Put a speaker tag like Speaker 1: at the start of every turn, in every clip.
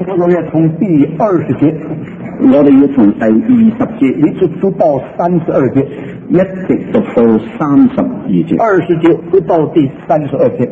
Speaker 1: 我要從第20節，
Speaker 2: 我哋要從第20節
Speaker 1: 一直讀到32節，
Speaker 2: 一直讀到32節。
Speaker 1: 20節讀到第32節。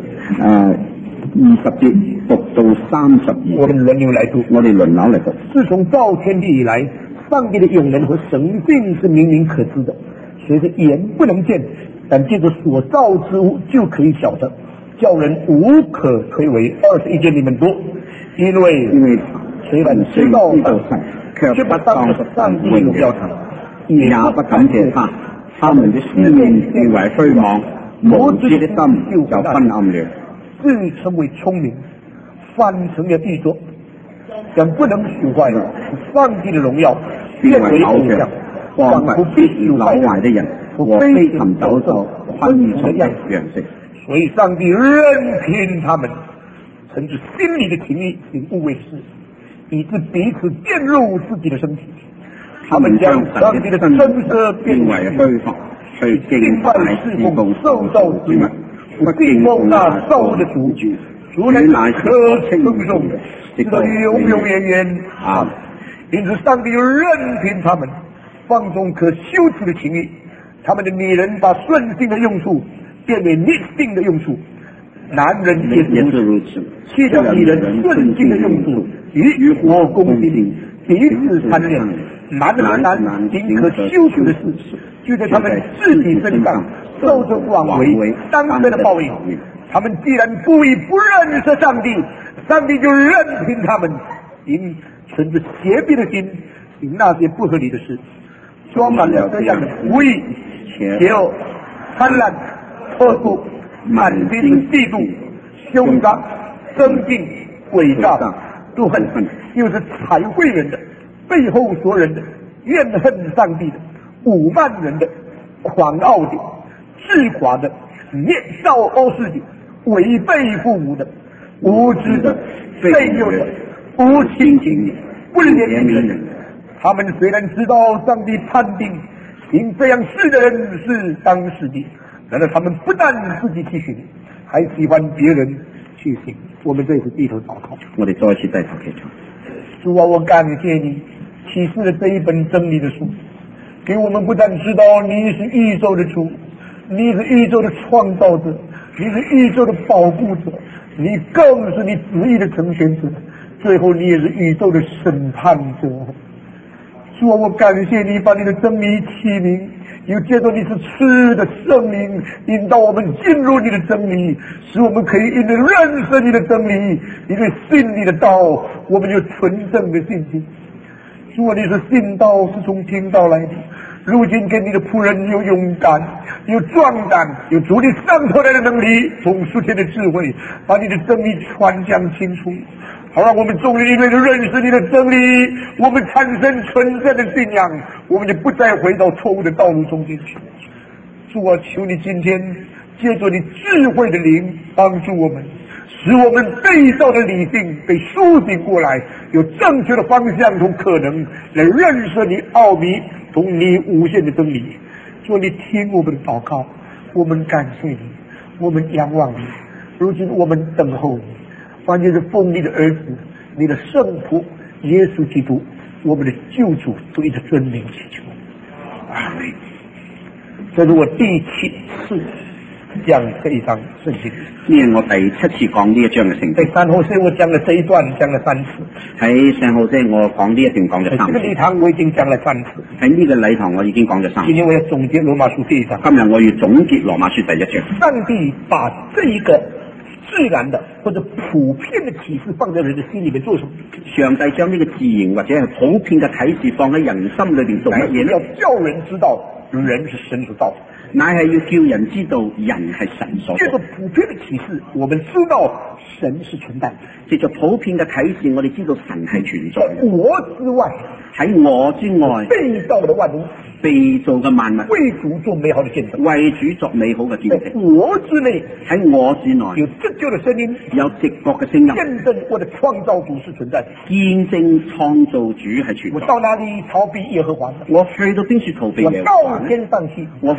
Speaker 2: 20節讀到32。
Speaker 1: 我們輪流來讀。
Speaker 2: 自
Speaker 1: 從造天地以來，上帝的永能和神性是明明可知的，雖是眼不能見，但借着所造之物就可以曉得，叫人無可推諉。21節你們讀，因為雖然知道卻不當上帝榮耀他，
Speaker 2: 也不感謝他，他們的思念變為虛妄，無知的心就昏暗了。
Speaker 1: 自稱為聰明，反成了愚拙，但不能朽壞上帝的榮耀，變為偶像，仿佛必朽壞的人和非尋找着昆蟲的樣式。所以上帝任憑他們存着心裏的情意行污穢事，以致彼此玷辱自己的身體。他們將上帝的真實變為虛謊，去敬拜侍奉受造之物，不敬奉那造的主，主乃可稱頌的，直到永永遠遠。啊！因此上帝就任憑他們放縱可羞恥的情意，他們的女人把順性的用處變為逆性的用處，男人也是如此，棄掉女人順性的用處，與火攻心，彼此貪戀，男的和男行可羞恥的事，就在他們自己身上受着枉為當得的報應。他們既然故意不認識上帝，上帝就任憑他們因存着邪僻的心行那些不合理的事，裝滿了這樣的不義、邪惡、貪婪、惡毒、滿心嫉妒、兇殺、爭競、詭詐、妒恨，又是讒毀人的、背後說人的、怨恨上帝的、侮慢人的、狂傲的、自誇的、年少傲視的、違背父母的、無知的、悖謬的、無親情的、不憐憫人。他們雖然知道上帝判定行這樣事的人是當死的，然而他們不但自己去行，還喜歡別人去行。我們這次低頭禱告，
Speaker 2: 我哋再一次低頭祈禱。
Speaker 1: 主啊，我感謝你啟示了這一本真理的書，給我們不但知道你是宇宙的主，你是宇宙的創造者，你是宇宙的保護者，你更是你旨意的成全者，最後你也是宇宙的審判者。主啊，我感謝你把你的真理啟明，又借着你是賜的聖靈引導我們進入你的真理，使我們可以因着認識你的真理，因為信你的道，我們有純正的信心。主啊，你說信道是從聽道來的，如今給你的僕人有勇敢，有壯膽，有主你上頭來的能力，從屬天的智慧，把你的真理傳講清楚，好讓我們眾人因為認識你的真理，我們產生純正的信仰，我們就不再回到錯誤的道路中間去。主啊，求你今天借着你智慧的靈幫助我們，使我們被造的理性被甦醒過來，有正確的方向同可能來認識你奧秘同你無限的真理。主，你聽我們的禱告，我們感謝你，我們仰望你，如今我們等候你，凡就是奉你的兒子，你的聖僕耶穌基督，我們的救主，對着尊名祈求。阿們。這是我第7次講這一章聖經，
Speaker 2: 呢係我第7次講呢一章嘅聖經。
Speaker 1: 在San Jose我講了這一段，講了3次。
Speaker 2: 喺San Jose我講呢一段講咗3次。
Speaker 1: 這個禮堂我已經講了3次。
Speaker 2: 喺呢個禮堂我已經講咗3次。
Speaker 1: 今天我要總結羅馬書第1章。
Speaker 2: 今日我要總結羅馬書第1章。
Speaker 1: 上帝把這一個自然的或者普遍的啟示放在人的心裏面做什麼？
Speaker 2: 上帝將呢個自然或者係普遍嘅啟示放喺人心裏邊做乜嘢呢？
Speaker 1: 要叫人知道人是神所造的，
Speaker 2: 乃係要叫人知道人係神所造。
Speaker 1: 這個普遍的啟示，我們知道神是存在的。
Speaker 2: 藉着普遍嘅啟示，我哋知道神係存在的。
Speaker 1: 我之外，
Speaker 2: 喺我之外，
Speaker 1: 被造的萬物，
Speaker 2: 被造嘅萬物，
Speaker 1: 為主做美好的見證，
Speaker 2: 為主作美好嘅見證。
Speaker 1: 我之內，
Speaker 2: 喺我之內，
Speaker 1: 有直覺的聲音，
Speaker 2: 有直覺嘅聲音，
Speaker 1: 見證我的創造主是存在的，
Speaker 2: 見證創造主係存在。
Speaker 1: 我到哪裏逃避耶和華？
Speaker 2: 我去到邊處逃避耶和華？
Speaker 1: 我到天上去，
Speaker 2: 我去天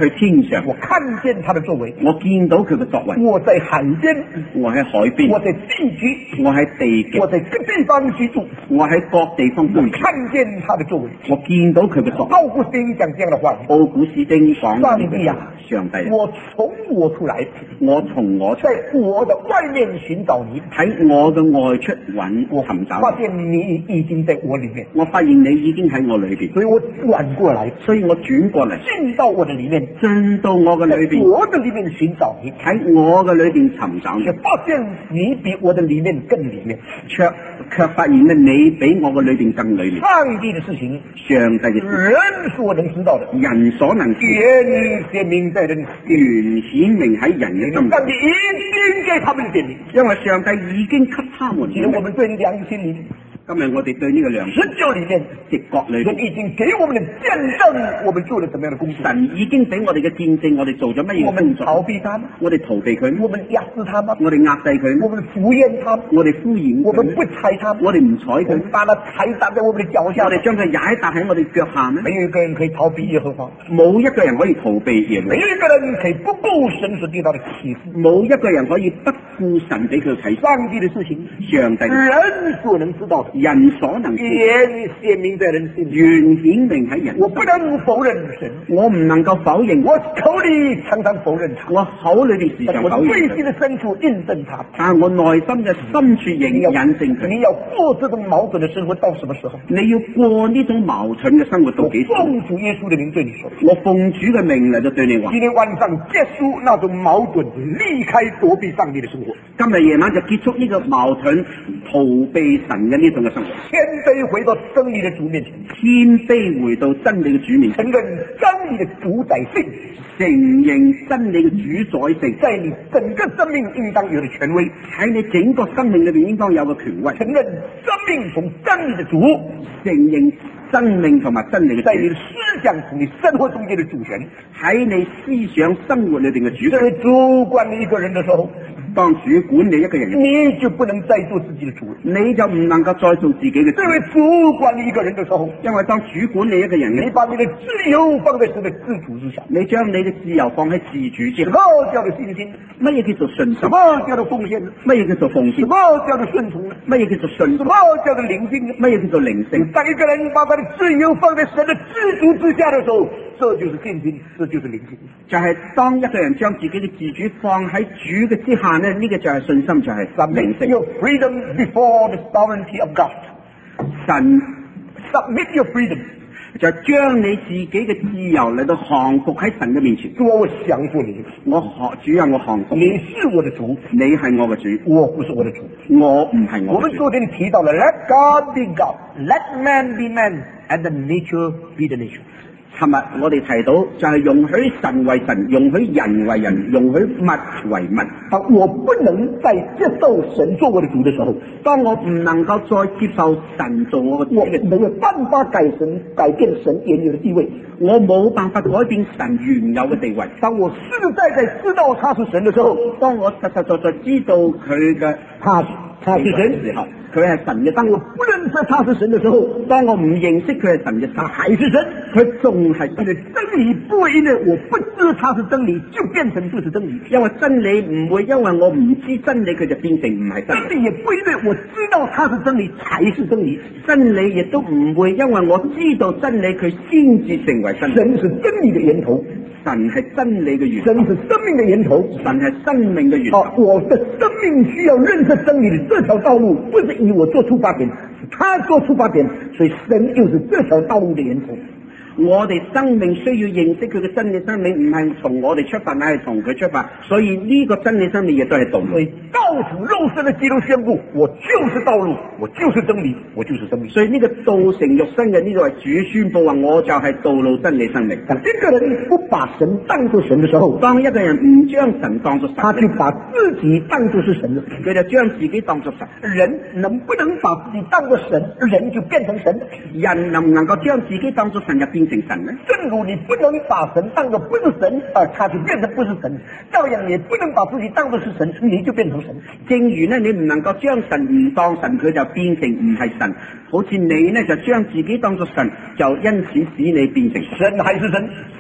Speaker 2: 面上，
Speaker 1: 我看見他的作為，
Speaker 2: 我見到佢嘅作為。
Speaker 1: 我在海邊，
Speaker 2: 我喺海邊，
Speaker 1: 我在地極，
Speaker 2: 我喺地極，
Speaker 1: 我在各地方居住，
Speaker 2: 我喺各地方居住，
Speaker 1: 看見他的作為，
Speaker 2: 我見到佢嘅作為。
Speaker 1: 奧古斯丁講這樣的話，
Speaker 2: 奧古斯丁講
Speaker 1: 上帝啊，
Speaker 2: 上帝，
Speaker 1: 我從我出來，
Speaker 2: 我從我出，
Speaker 1: 在我的外面尋找你，
Speaker 2: 喺我嘅外出尋找，
Speaker 1: 發現你已經在我裏面，
Speaker 2: 我發現你已經喺我裏邊，
Speaker 1: 所以我轉過來，
Speaker 2: 所以我轉過嚟，
Speaker 1: 進到我的裏面，
Speaker 2: 進到我嘅裏邊，
Speaker 1: 我的裏面尋找你，
Speaker 2: 喺我嘅裏邊尋找你，
Speaker 1: 發現你比我的裏面更裏面，
Speaker 2: 卻發現咧你比我嘅裏邊更裏面。
Speaker 1: 上帝的事情，
Speaker 2: 上帝嘅事，
Speaker 1: 人所能知道的，
Speaker 2: 人所能知，
Speaker 1: 顯明在人，
Speaker 2: 顯明喺人嘅心。
Speaker 1: 上帝已經給他們顯明，
Speaker 2: 因為上帝已經給他們顯明。
Speaker 1: 我們對良心裏，
Speaker 2: 今日我哋對呢個良心
Speaker 1: 十九裏面，
Speaker 2: 直覺裏面，
Speaker 1: 已經給我們的見證，我們做了什麼樣的工作？
Speaker 2: 神已經俾我哋嘅見證，我哋做咗乜嘢工作？
Speaker 1: 我們逃避他嗎？
Speaker 2: 我哋逃避佢？
Speaker 1: 我們壓制他嗎？
Speaker 2: 我哋壓制佢？
Speaker 1: 我們敷衍他？
Speaker 2: 我哋敷衍佢？
Speaker 1: 我們不睬他？
Speaker 2: 我哋唔睬佢？
Speaker 1: 把他踩踏在我們的腳下？
Speaker 2: 我哋將佢踩踏喺我哋腳下咩？
Speaker 1: 沒有一個人可以逃避耶和華，
Speaker 2: 冇一個人可以逃避耶和華，
Speaker 1: 沒有一個人可以不顧神所給他的啟示，
Speaker 2: 冇一個人可以不顧神俾佢啟示。
Speaker 1: 上帝的事情，
Speaker 2: 上帝
Speaker 1: 人所能知道的，
Speaker 2: 人所能
Speaker 1: 顯明在人心裏，
Speaker 2: 原顯明喺人。
Speaker 1: 我不能否認神，
Speaker 2: 我唔能夠否認，
Speaker 1: 我口裏常常否認他，
Speaker 2: 我口裏邊時常否認，
Speaker 1: 我內心的深處印證他，
Speaker 2: 但我內心嘅深處引證佢。
Speaker 1: 你要過這種矛盾的生活到什麼時候？
Speaker 2: 你要過呢種矛盾嘅生活到幾時？
Speaker 1: 我奉主耶穌的名對你說，
Speaker 2: 我奉主嘅命嚟就對你話，
Speaker 1: 今天晚上結束那種矛盾，離開躲避上帝的生活。
Speaker 2: 今日夜晚就結束呢個矛盾，逃避神嘅呢種嘅生活。
Speaker 1: 謙卑回到真理的主面前，
Speaker 2: 謙卑回到真理嘅主面前，
Speaker 1: 承認真理的主宰性，
Speaker 2: 承認真理嘅主宰性，
Speaker 1: 在你整個生命應當有的權威，
Speaker 2: 喺你整個生命裏邊應當有個權威。
Speaker 1: 承認生命從真理的主，
Speaker 2: 承認生命同埋真理嘅主，
Speaker 1: 在你的思想從你生活中間的主權，
Speaker 2: 喺你思想生活裏邊嘅主權。
Speaker 1: 作為主管你一個人的時候，
Speaker 2: 當主管你一個人，
Speaker 1: 你就不能再做自己的主，
Speaker 2: 你就唔能夠再做自己嘅主。
Speaker 1: 作為主管你一個人的時候，
Speaker 2: 因為當主管你一個人，
Speaker 1: 你把你的自由放在神的自主之下，
Speaker 2: 你將你嘅自由放喺自主之下。
Speaker 1: 什麼叫做信心？
Speaker 2: 乜嘢叫做信心？
Speaker 1: 什麼叫做奉獻？
Speaker 2: 乜嘢叫做奉獻？
Speaker 1: 什麼叫做順從？
Speaker 2: 乜嘢叫做順從？
Speaker 1: 什麼叫做靈性？
Speaker 2: 乜嘢叫做靈性？
Speaker 1: 當一個人把他的自由放在神的自主之下的時候，這就是信心，這就是靈性。
Speaker 2: 就係當一個人將自己嘅自主放喺主嘅之下呢，呢個就係信心，就係靈性。
Speaker 1: Your freedom before the sovereignty of God。
Speaker 2: 神
Speaker 1: submit your freedom，
Speaker 2: 就將你自己嘅自由嚟到降服喺神嘅面前。
Speaker 1: 主啊，我降服你，
Speaker 2: 主啊，我降服你。
Speaker 1: 你是我的主，
Speaker 2: 你係我嘅主，
Speaker 1: 我不是我的主，
Speaker 2: 我唔係我。
Speaker 1: 我們昨天提到了 Let God be God, Let man be man, and the nature be the nature。
Speaker 2: 尋日我哋提到就係容許神為神，容許人為人，容許物為物。
Speaker 1: 當我不能再接受神做我的主的時候，
Speaker 2: 當我唔能夠再接受神做我嘅主，
Speaker 1: 我沒有辦法改變神原有的地位，
Speaker 2: 我冇辦法改變神原有嘅地位。
Speaker 1: 當我實實在在知道他是神的時候，
Speaker 2: 當我實實在在知道佢嘅
Speaker 1: 他是神
Speaker 2: 嘅時候，佢係神嘅。
Speaker 1: 當我不認識他是神的時候，
Speaker 2: 當我唔認識佢係神嘅，他還是神，
Speaker 1: 佢仲係神。真理不會因為我不知他是真理就變成不是真理，
Speaker 2: 因為真理唔會因為我唔知真理佢就變成唔係真理。
Speaker 1: 真理也不因為我知道他是真理才是真理，
Speaker 2: 真理亦都唔會因為我知道真理佢先至成為真理。
Speaker 1: 神是真理的源頭，
Speaker 2: 神係真理嘅源頭，
Speaker 1: 神是生命的源頭，
Speaker 2: 神係生命嘅源頭。
Speaker 1: 我的生命需要認識真理的這條道路，不是以我做出發點，是他做出發點，所以神又是這條道路的源頭。
Speaker 2: 我哋生命需要認識佢嘅真理生命，唔係從我哋出發，乃係從佢出發。所以呢個真理生命亦都係道路。
Speaker 1: 所以道成肉身的基督宣布：我就是道路，我就是真理，我就是生命。
Speaker 2: 所以呢個道成肉身嘅呢個係主宣布話：我就係道路、真理、生命。
Speaker 1: 當一個人不把神當作神的時候，
Speaker 2: 當一個人唔將神當作神，
Speaker 1: 他就把自己當作是神了，
Speaker 2: 佢就將自己當作神。
Speaker 1: 人能不能把自己當作神，人就變成神。
Speaker 2: 人能唔能夠將自己當作神，就變成神呢？
Speaker 1: 正如你不能把神當作不是神，他就變成不是神，照樣你不能把自己當作是神，你就變成神。
Speaker 2: 正如呢，你唔能夠將神唔當神，佢就變成唔係神。好似你呢，就將自己當作神，就因此使你變成
Speaker 1: 神還是神，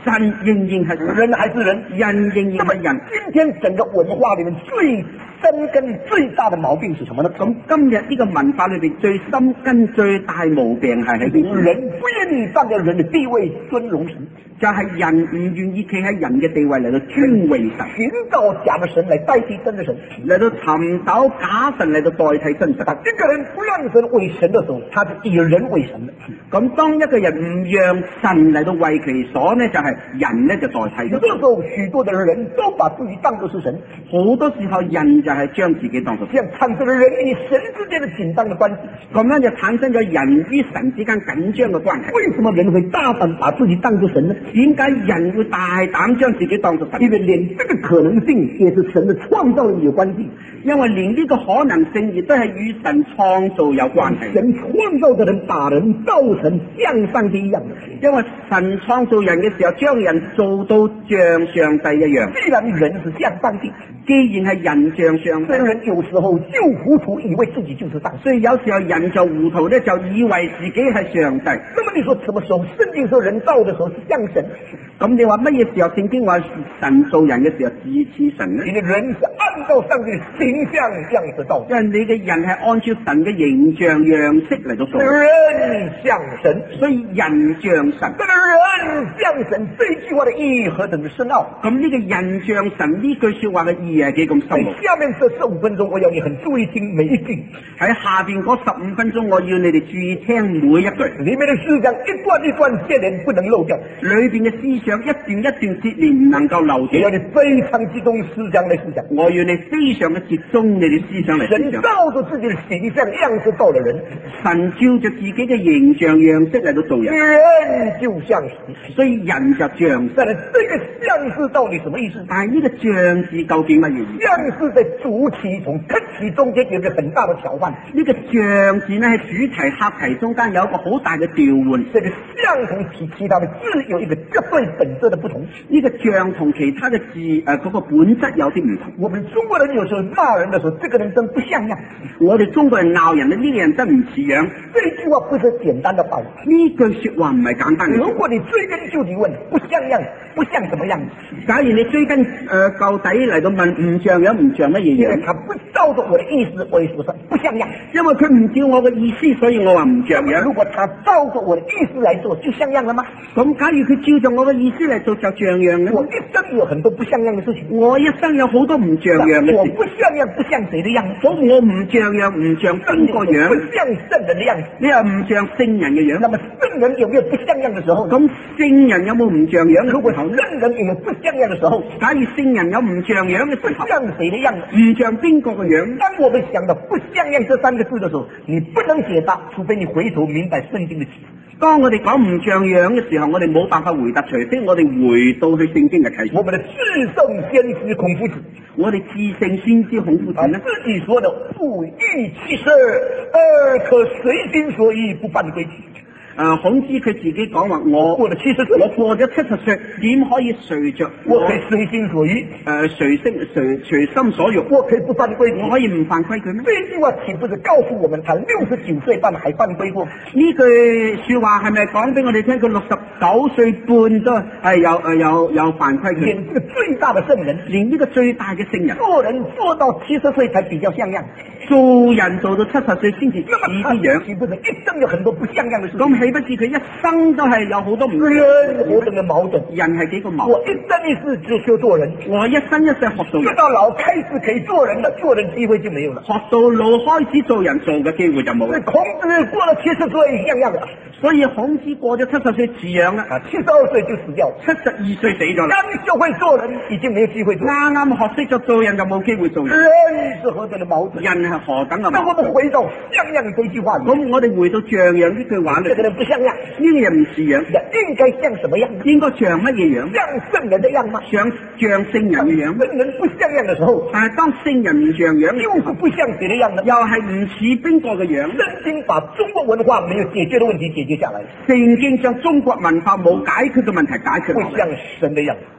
Speaker 2: 神仍然係神，
Speaker 1: 人還是人，
Speaker 2: 人仍然係人。
Speaker 1: 今天整個文化裏面最深根最大的毛病是什麼呢？
Speaker 2: 咁今日呢個文化裏邊最深根最大毛病係喺邊？
Speaker 1: 人不願意站在人的地位尊榮神，
Speaker 2: 就係人唔願意企喺人嘅地位嚟到尊榮神，
Speaker 1: 尋找假的神嚟代替真的神，
Speaker 2: 嚟到尋找假神嚟到代替真神。
Speaker 1: 一個人不讓神為神的時候，他是以人為神的。
Speaker 2: 咁當一個人唔讓神嚟到為其所呢，就係人呢就代替咗。
Speaker 1: 這時候許多的人都把自己當作是神，
Speaker 2: 好多時候人就係將自己當作神，
Speaker 1: 這樣產生了人與神之間的緊張的關係，
Speaker 2: 咁樣就產生咗人與神之間緊張嘅關係。
Speaker 1: 為什麼人會大膽把自己當作神呢？
Speaker 2: 點解人會大膽將自己當作神？
Speaker 1: 因為連這個可能性也是神的創造力有關係，
Speaker 2: 因為連呢個可能性亦都係與神創造有關係。
Speaker 1: 神創造的人把人造成像上帝一樣，
Speaker 2: 因為神創造人嘅時候，將人做到像上帝一樣。
Speaker 1: 既然人是像上帝，
Speaker 2: 既然係人像上帝，
Speaker 1: 人有時候就糊塗，以為自己就是上帝。
Speaker 2: 所以有時候人就糊塗咧，就以為自己係上帝。
Speaker 1: 那麼你說什麼時候聖經說人造的時候是像神？
Speaker 2: 咁你話乜嘢時候聖經話神造人嘅時候似神呢？
Speaker 1: 因為人是按照上帝的形象樣式造的，
Speaker 2: 因為你嘅人係按照神嘅形象樣式嚟到做。
Speaker 1: 人像神，
Speaker 2: 所以人像神。
Speaker 1: 這個人像神這句話的意義何等的深奧。
Speaker 2: 咁呢個人像神呢句說話嘅意義係幾咁深奧？
Speaker 1: 下面這15分鐘，我要你很注意聽每一句。
Speaker 2: 喺下邊嗰15分鐘，我要你哋注意聽每一句。
Speaker 1: 裏面的思想一段一段接連不能漏掉，
Speaker 2: 裏邊嘅思想一段一段接連唔能夠漏掉。
Speaker 1: 我要你非常集中思想嚟思想，
Speaker 2: 我要你非常嘅集中你哋思想嚟思
Speaker 1: 神
Speaker 2: 想。
Speaker 1: 照着自己的形象樣式造了人，
Speaker 2: 神照着自己嘅形象樣式嚟到做人，
Speaker 1: 人就像神，
Speaker 2: 所以人就像神。
Speaker 1: 但是這個像是到底什麼意思？
Speaker 2: 但係呢個像字究竟乜嘢意思？
Speaker 1: 像是在主題從客題中間有一個很大的調換。
Speaker 2: 呢個像字呢喺主題客題中間有一個好大嘅調換。
Speaker 1: 這個像同其他的字有一個絕對本質的不同。
Speaker 2: 呢個像同其他嘅字嗰個本質有啲唔同。
Speaker 1: 我們中國人有時候罵人的時候，這個人真不像樣。
Speaker 2: 我哋中國人鬧人呢，呢個人真唔似樣。
Speaker 1: 這句話不是簡單的話，
Speaker 2: 呢句說話唔係簡單嘅。
Speaker 1: 如果你追根究底問，不像樣，不像什麼樣？
Speaker 2: 假如你追根究底嚟到問唔像樣，唔像乜嘢樣？
Speaker 1: 因為他不照着我的意思，我也說不像樣。
Speaker 2: 因為佢唔照我嘅意思，所以我話唔像樣。
Speaker 1: 如果他照着我的意思來做，就像樣了嗎？
Speaker 2: 咁假如佢照着我嘅意思嚟做，就像樣嘅。
Speaker 1: 我一生有很多不像樣的事情，
Speaker 2: 我一生有好多唔像樣嘅事。
Speaker 1: 我不像樣，不像誰的樣子？
Speaker 2: 我唔像樣，唔像邊個樣？
Speaker 1: 不像聖人的樣子，
Speaker 2: 你又唔像聖人嘅樣。
Speaker 1: 那麼聖人有沒有不像樣的時候？
Speaker 2: 咁聖人有冇唔像樣？
Speaker 1: 如果聖人也有不像樣的時候，
Speaker 2: 假如聖人有唔像樣嘅時候，
Speaker 1: 不像誰的樣子？
Speaker 2: 唔像邊個嘅樣？
Speaker 1: 當我們想到不像樣這三個字的時候，你不能解答，除非你回頭明白聖經的啟示。
Speaker 2: 當我哋講唔像樣嘅時候，我哋冇辦法回答，除非我哋回到去聖經嘅啟示。
Speaker 1: 我們的至聖先知孔夫子，
Speaker 2: 我哋至聖先知孔夫子呢，
Speaker 1: 自己說的不逾72，可隨心所欲，不犯規矩。
Speaker 2: 孔子佢自己講話，我過咗70歲，點可以隨着
Speaker 1: 我可以隨心所欲？
Speaker 2: 隨心所欲，
Speaker 1: 我可以不犯規矩？
Speaker 2: 我可以唔犯規矩咩？
Speaker 1: 這句話豈不是告訴我們，他69歲半還犯規過？
Speaker 2: 呢句說話係咪講俾我哋聽？佢69歲半都係有犯規矩？
Speaker 1: 連這個最大的聖人，
Speaker 2: 連呢個最大嘅聖人，
Speaker 1: 做人做到70歲才比較像樣，
Speaker 2: 做人做到70歲先至似啲樣，
Speaker 1: 豈不是一生有很多不像樣的事情？
Speaker 2: 豈不是佢一生都係有好多唔同？
Speaker 1: 人何等嘅矛盾？
Speaker 2: 人係幾個矛
Speaker 1: 盾？我一生一世只學做人，
Speaker 2: 我一生一世學做人，
Speaker 1: 學到老開始可以做人了，做人機會就沒有了。
Speaker 2: 學到老開始做人做嘅機會就冇啦。
Speaker 1: 孔子過了70歲像樣了，
Speaker 2: 所以孔子過咗70歲似樣啦
Speaker 1: ，72歲就死掉了
Speaker 2: ，72歲死咗啦。
Speaker 1: 剛學會做人，已經沒有機會做。
Speaker 2: 啱啱學識咗做人就冇機會做人。
Speaker 1: 人是何等的矛盾？
Speaker 2: 人係何等嘅矛盾？
Speaker 1: 那我們回到像樣這句話，
Speaker 2: 咁我哋回到像樣呢句話咧，
Speaker 1: 這個人不像樣，
Speaker 2: 呢個人唔似樣，
Speaker 1: 應該像什麼樣？
Speaker 2: 應該像乜嘢樣？
Speaker 1: 像聖人的樣嗎？
Speaker 2: 像聖人嘅樣。
Speaker 1: 聖人不像樣的時候，
Speaker 2: 但係當聖人唔像樣，
Speaker 1: 就是不像誰的樣呢？
Speaker 2: 又係唔似邊個嘅樣？
Speaker 1: 聖經把中國文化沒有解決的問題解決下來，
Speaker 2: 聖經將中國文化冇解決嘅問題解決，
Speaker 1: 不像神的樣。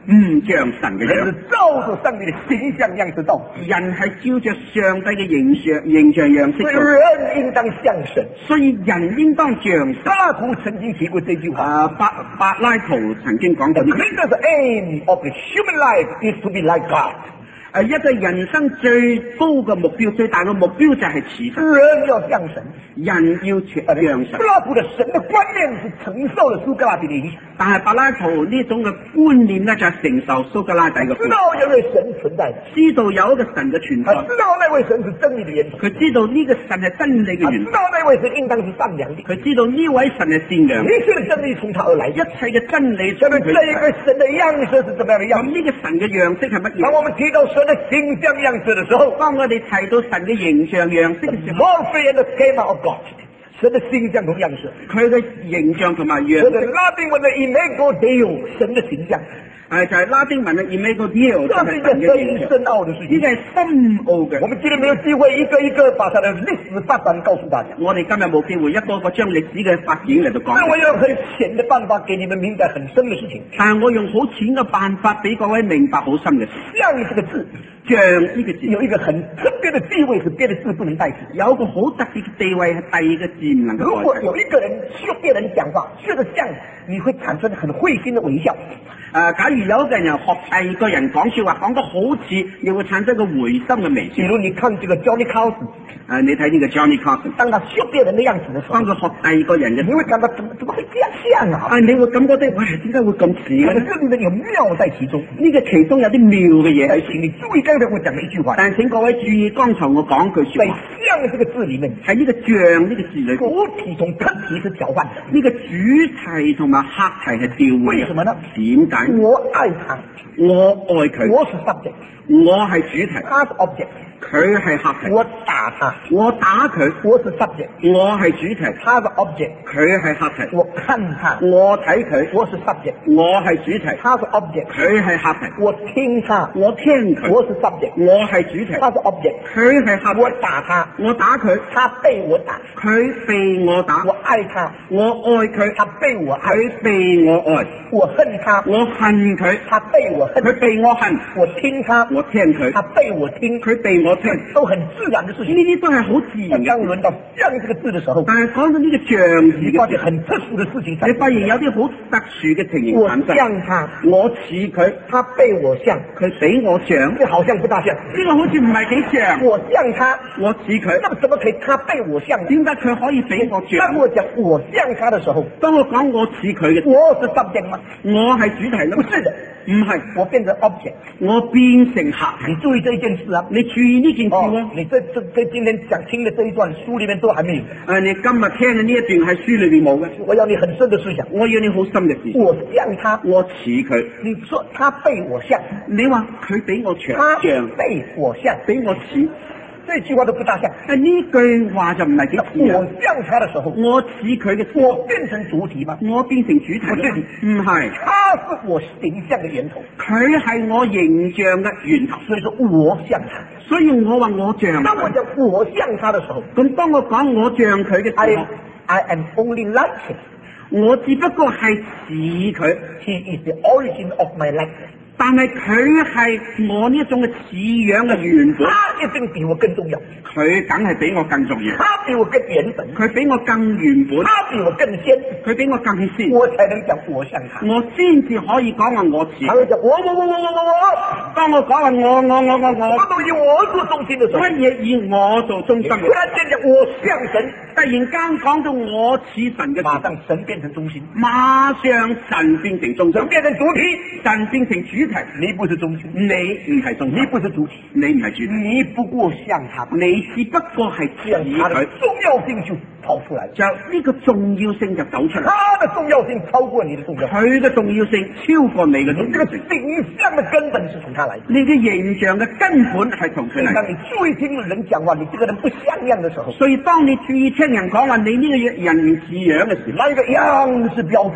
Speaker 2: 唔像神嘅樣。
Speaker 1: 人是照着上帝的形象樣式造，
Speaker 2: 人係照着上帝嘅形象樣式
Speaker 1: 所以
Speaker 2: 造，
Speaker 1: 人應當像神。
Speaker 2: 所以人應當像神。
Speaker 1: 柏拉圖曾經提過這句話。
Speaker 2: 柏拉圖曾經講過
Speaker 1: The
Speaker 2: 呢句。
Speaker 1: greatest aim of the human life is to be like God。
Speaker 2: 一個人生最高嘅目標、最大嘅目標就係似神。
Speaker 1: 人要像神，
Speaker 2: 人要像神。
Speaker 1: 柏拉圖的神的觀念是承受了蘇格拉底的影響。
Speaker 2: 但係柏拉圖呢種嘅觀念咧，就係承受蘇格拉底嘅。
Speaker 1: 知道有位神存在，
Speaker 2: 知道有一個神嘅存在，
Speaker 1: 知道那位神是真理的源頭，
Speaker 2: 佢知道呢個神係真理嘅源頭，
Speaker 1: 知道那位神應當是善良的，
Speaker 2: 佢知道呢位神係善良，
Speaker 1: 一切的真理從他而來，
Speaker 2: 一切嘅真理從
Speaker 1: 這個神的樣式是怎麼樣的樣子？
Speaker 2: 咁呢個神嘅樣式係乜嘢？
Speaker 1: 當我們提到神的形象樣式的時候，
Speaker 2: 當我哋提到神嘅形象樣式嘅時候
Speaker 1: ，Morphe and the schema of God， 神的形象同樣式，
Speaker 2: 佢嘅形象同埋樣式，
Speaker 1: 或者拉丁文的 Imago Dei， 神的形象。
Speaker 2: 就係拉丁文嘅 Imago Dei，
Speaker 1: 這是一個深奧的事情，
Speaker 2: 呢個係深奧嘅。
Speaker 1: 我們今天沒有機會一個一個把它的歷史發展告訴大家。
Speaker 2: 我哋今日冇機會一個個將歷史嘅發展嚟到講。
Speaker 1: 但我用很淺的辦法給你們明白很深的事情。
Speaker 2: 但係我用好淺嘅辦法俾各位明白好深嘅事。
Speaker 1: 像這個字，
Speaker 2: 像呢個字
Speaker 1: 有一個很特別的地位，是別的字不能代替。
Speaker 2: 有一個好特別嘅地位係第二個字唔能夠代替。
Speaker 1: 如果有一個人學別人講話，學得像，你會產生很會心的微笑。
Speaker 2: 假如有一個人學第二個人講說話，講得好似，你會產生個回心嘅微笑。
Speaker 1: 比如你看這個 Johnny Carson，
Speaker 2: 你睇呢個 Johnny Carson， 當
Speaker 1: 他學別人的樣子的時候，
Speaker 2: 當佢學第二個人嘅，
Speaker 1: 你會感到怎麼會這樣像啊？
Speaker 2: 你會感覺到，哇，點解會咁似嘅？
Speaker 1: 這裏面有妙在其中，
Speaker 2: 呢個其中有啲妙嘅嘢喺
Speaker 1: 請你注意剛才我講的一句話。
Speaker 2: 但係請各位注意，剛才我講句說話，
Speaker 1: 在像這個字裏面，
Speaker 2: 喺呢個像呢個字裏，
Speaker 1: 主體同客體是交換的。
Speaker 2: 呢個主題同埋客體係調換。
Speaker 1: 為什麼呢？
Speaker 2: 點解？
Speaker 1: 我愛他，
Speaker 2: 我愛佢，
Speaker 1: 我是 subject，
Speaker 2: 我係主題，
Speaker 1: 他是 object，
Speaker 2: 佢係客體，
Speaker 1: 我打他，
Speaker 2: 我打佢，
Speaker 1: 我是 subject，
Speaker 2: 我係主題，
Speaker 1: 他是 object，
Speaker 2: 佢係客體，
Speaker 1: 我看他，
Speaker 2: 我睇佢，
Speaker 1: 我是 subject，
Speaker 2: 我係主題，
Speaker 1: 他是 object，
Speaker 2: 佢係客體，
Speaker 1: 我聽他，
Speaker 2: 我聽佢，
Speaker 1: 我是 subject，
Speaker 2: 我係主題，
Speaker 1: 他是 object，
Speaker 2: 佢係客體，
Speaker 1: 我打他，
Speaker 2: 我打佢，
Speaker 1: 他被我打，
Speaker 2: 佢被我打，
Speaker 1: 我愛他，
Speaker 2: 我愛佢，
Speaker 1: 他被我愛，
Speaker 2: 佢被我愛，
Speaker 1: 我恨他，
Speaker 2: 我恨佢，
Speaker 1: 他被我恨，
Speaker 2: 佢被我恨，
Speaker 1: 我聽他，
Speaker 2: 我聽佢，
Speaker 1: 他被我聽，
Speaker 2: 佢被我聽，
Speaker 1: 都很自然的事情。
Speaker 2: 呢啲都係好自然嘅。
Speaker 1: 當輪到像這個字的時候，
Speaker 2: 但係講到呢個像字，
Speaker 1: 你發現很特殊的事情，
Speaker 2: 你發現有啲好特殊嘅情形產生。
Speaker 1: 我像他，
Speaker 2: 我似佢，
Speaker 1: 他被我像，
Speaker 2: 佢比我像，
Speaker 1: 這好像不大像。
Speaker 2: 呢個好似唔係幾像。
Speaker 1: 我像他，
Speaker 2: 我似佢，
Speaker 1: 那麼怎麼可以他被我像？
Speaker 2: 點解佢可以比我像？
Speaker 1: 當我講我像他的時候，
Speaker 2: 當我講我似佢嘅，
Speaker 1: 我是 subject 嗎？
Speaker 2: 我係主題啦。
Speaker 1: 不是的，
Speaker 2: 唔係，
Speaker 1: 我變成 object，
Speaker 2: 我變成客。
Speaker 1: 你注意這一件事啊！
Speaker 2: 你注意呢件事喎。
Speaker 1: 你這今天講聽的這一段書裏面都還沒有。
Speaker 2: 你今日聽嘅呢一段喺書裏邊冇嘅。
Speaker 1: 我要你很深的思想，
Speaker 2: 我要你好深嘅思想。
Speaker 1: 我像他，
Speaker 2: 我似佢。
Speaker 1: 你說他被我像，
Speaker 2: 你話佢比我像，
Speaker 1: 他被我像，
Speaker 2: 比我似。
Speaker 1: 這句話都不大像。
Speaker 2: 呢句話就唔係幾似。
Speaker 1: 我像他的時候，
Speaker 2: 我似佢嘅，
Speaker 1: 我變成主體嗎？
Speaker 2: 我變成主體。唔係，
Speaker 1: 他是我形象嘅源頭，
Speaker 2: 佢係我形象嘅源頭。
Speaker 1: 所以說我像他，
Speaker 2: 所以我話我像。
Speaker 1: 當我講我像他的時候，
Speaker 2: 咁當我講我像佢嘅時候
Speaker 1: I am only like him，
Speaker 2: 我只不過係似佢。
Speaker 1: He is the origin of my likeness。
Speaker 2: 但係佢係我呢一種嘅似樣嘅原本，
Speaker 1: 他一定比我更重要，
Speaker 2: 佢梗係比我更重要，
Speaker 1: 他比我更原本，
Speaker 2: 佢比我更原本，
Speaker 1: 他比我更先，
Speaker 2: 佢比我更先，
Speaker 1: 我才能講我像他，
Speaker 2: 我先至可以講話我似。
Speaker 1: 他會講我，
Speaker 2: 當我講話我
Speaker 1: 都以我做中心的時候，
Speaker 2: 乜嘢以我做中心嘅？
Speaker 1: 突然間講我像神，
Speaker 2: 突然間講到我似神嘅，
Speaker 1: 馬上神變成中心，
Speaker 2: 馬上神變成中心，
Speaker 1: 神變成主體，
Speaker 2: 神變成主題。
Speaker 1: 你不是中心，
Speaker 2: 你唔係中心，
Speaker 1: 你不是主體，
Speaker 2: 你唔係主體，
Speaker 1: 你不過像他，
Speaker 2: 你只不過係似佢，
Speaker 1: 重要性就跑出來，
Speaker 2: 就呢個重要性就走出嚟。
Speaker 1: 他的重要性超過你的重要性，
Speaker 2: 佢嘅重要性超過你嘅重要性。
Speaker 1: 這個形象的根本是從他來的，
Speaker 2: 你嘅形象嘅根本係從佢嚟。
Speaker 1: 當你注意聽人講話，你這個人不像樣的時候，
Speaker 2: 所以當你注意聽人講話，你呢個人唔似樣嘅時候，
Speaker 1: 那一個樣是標準。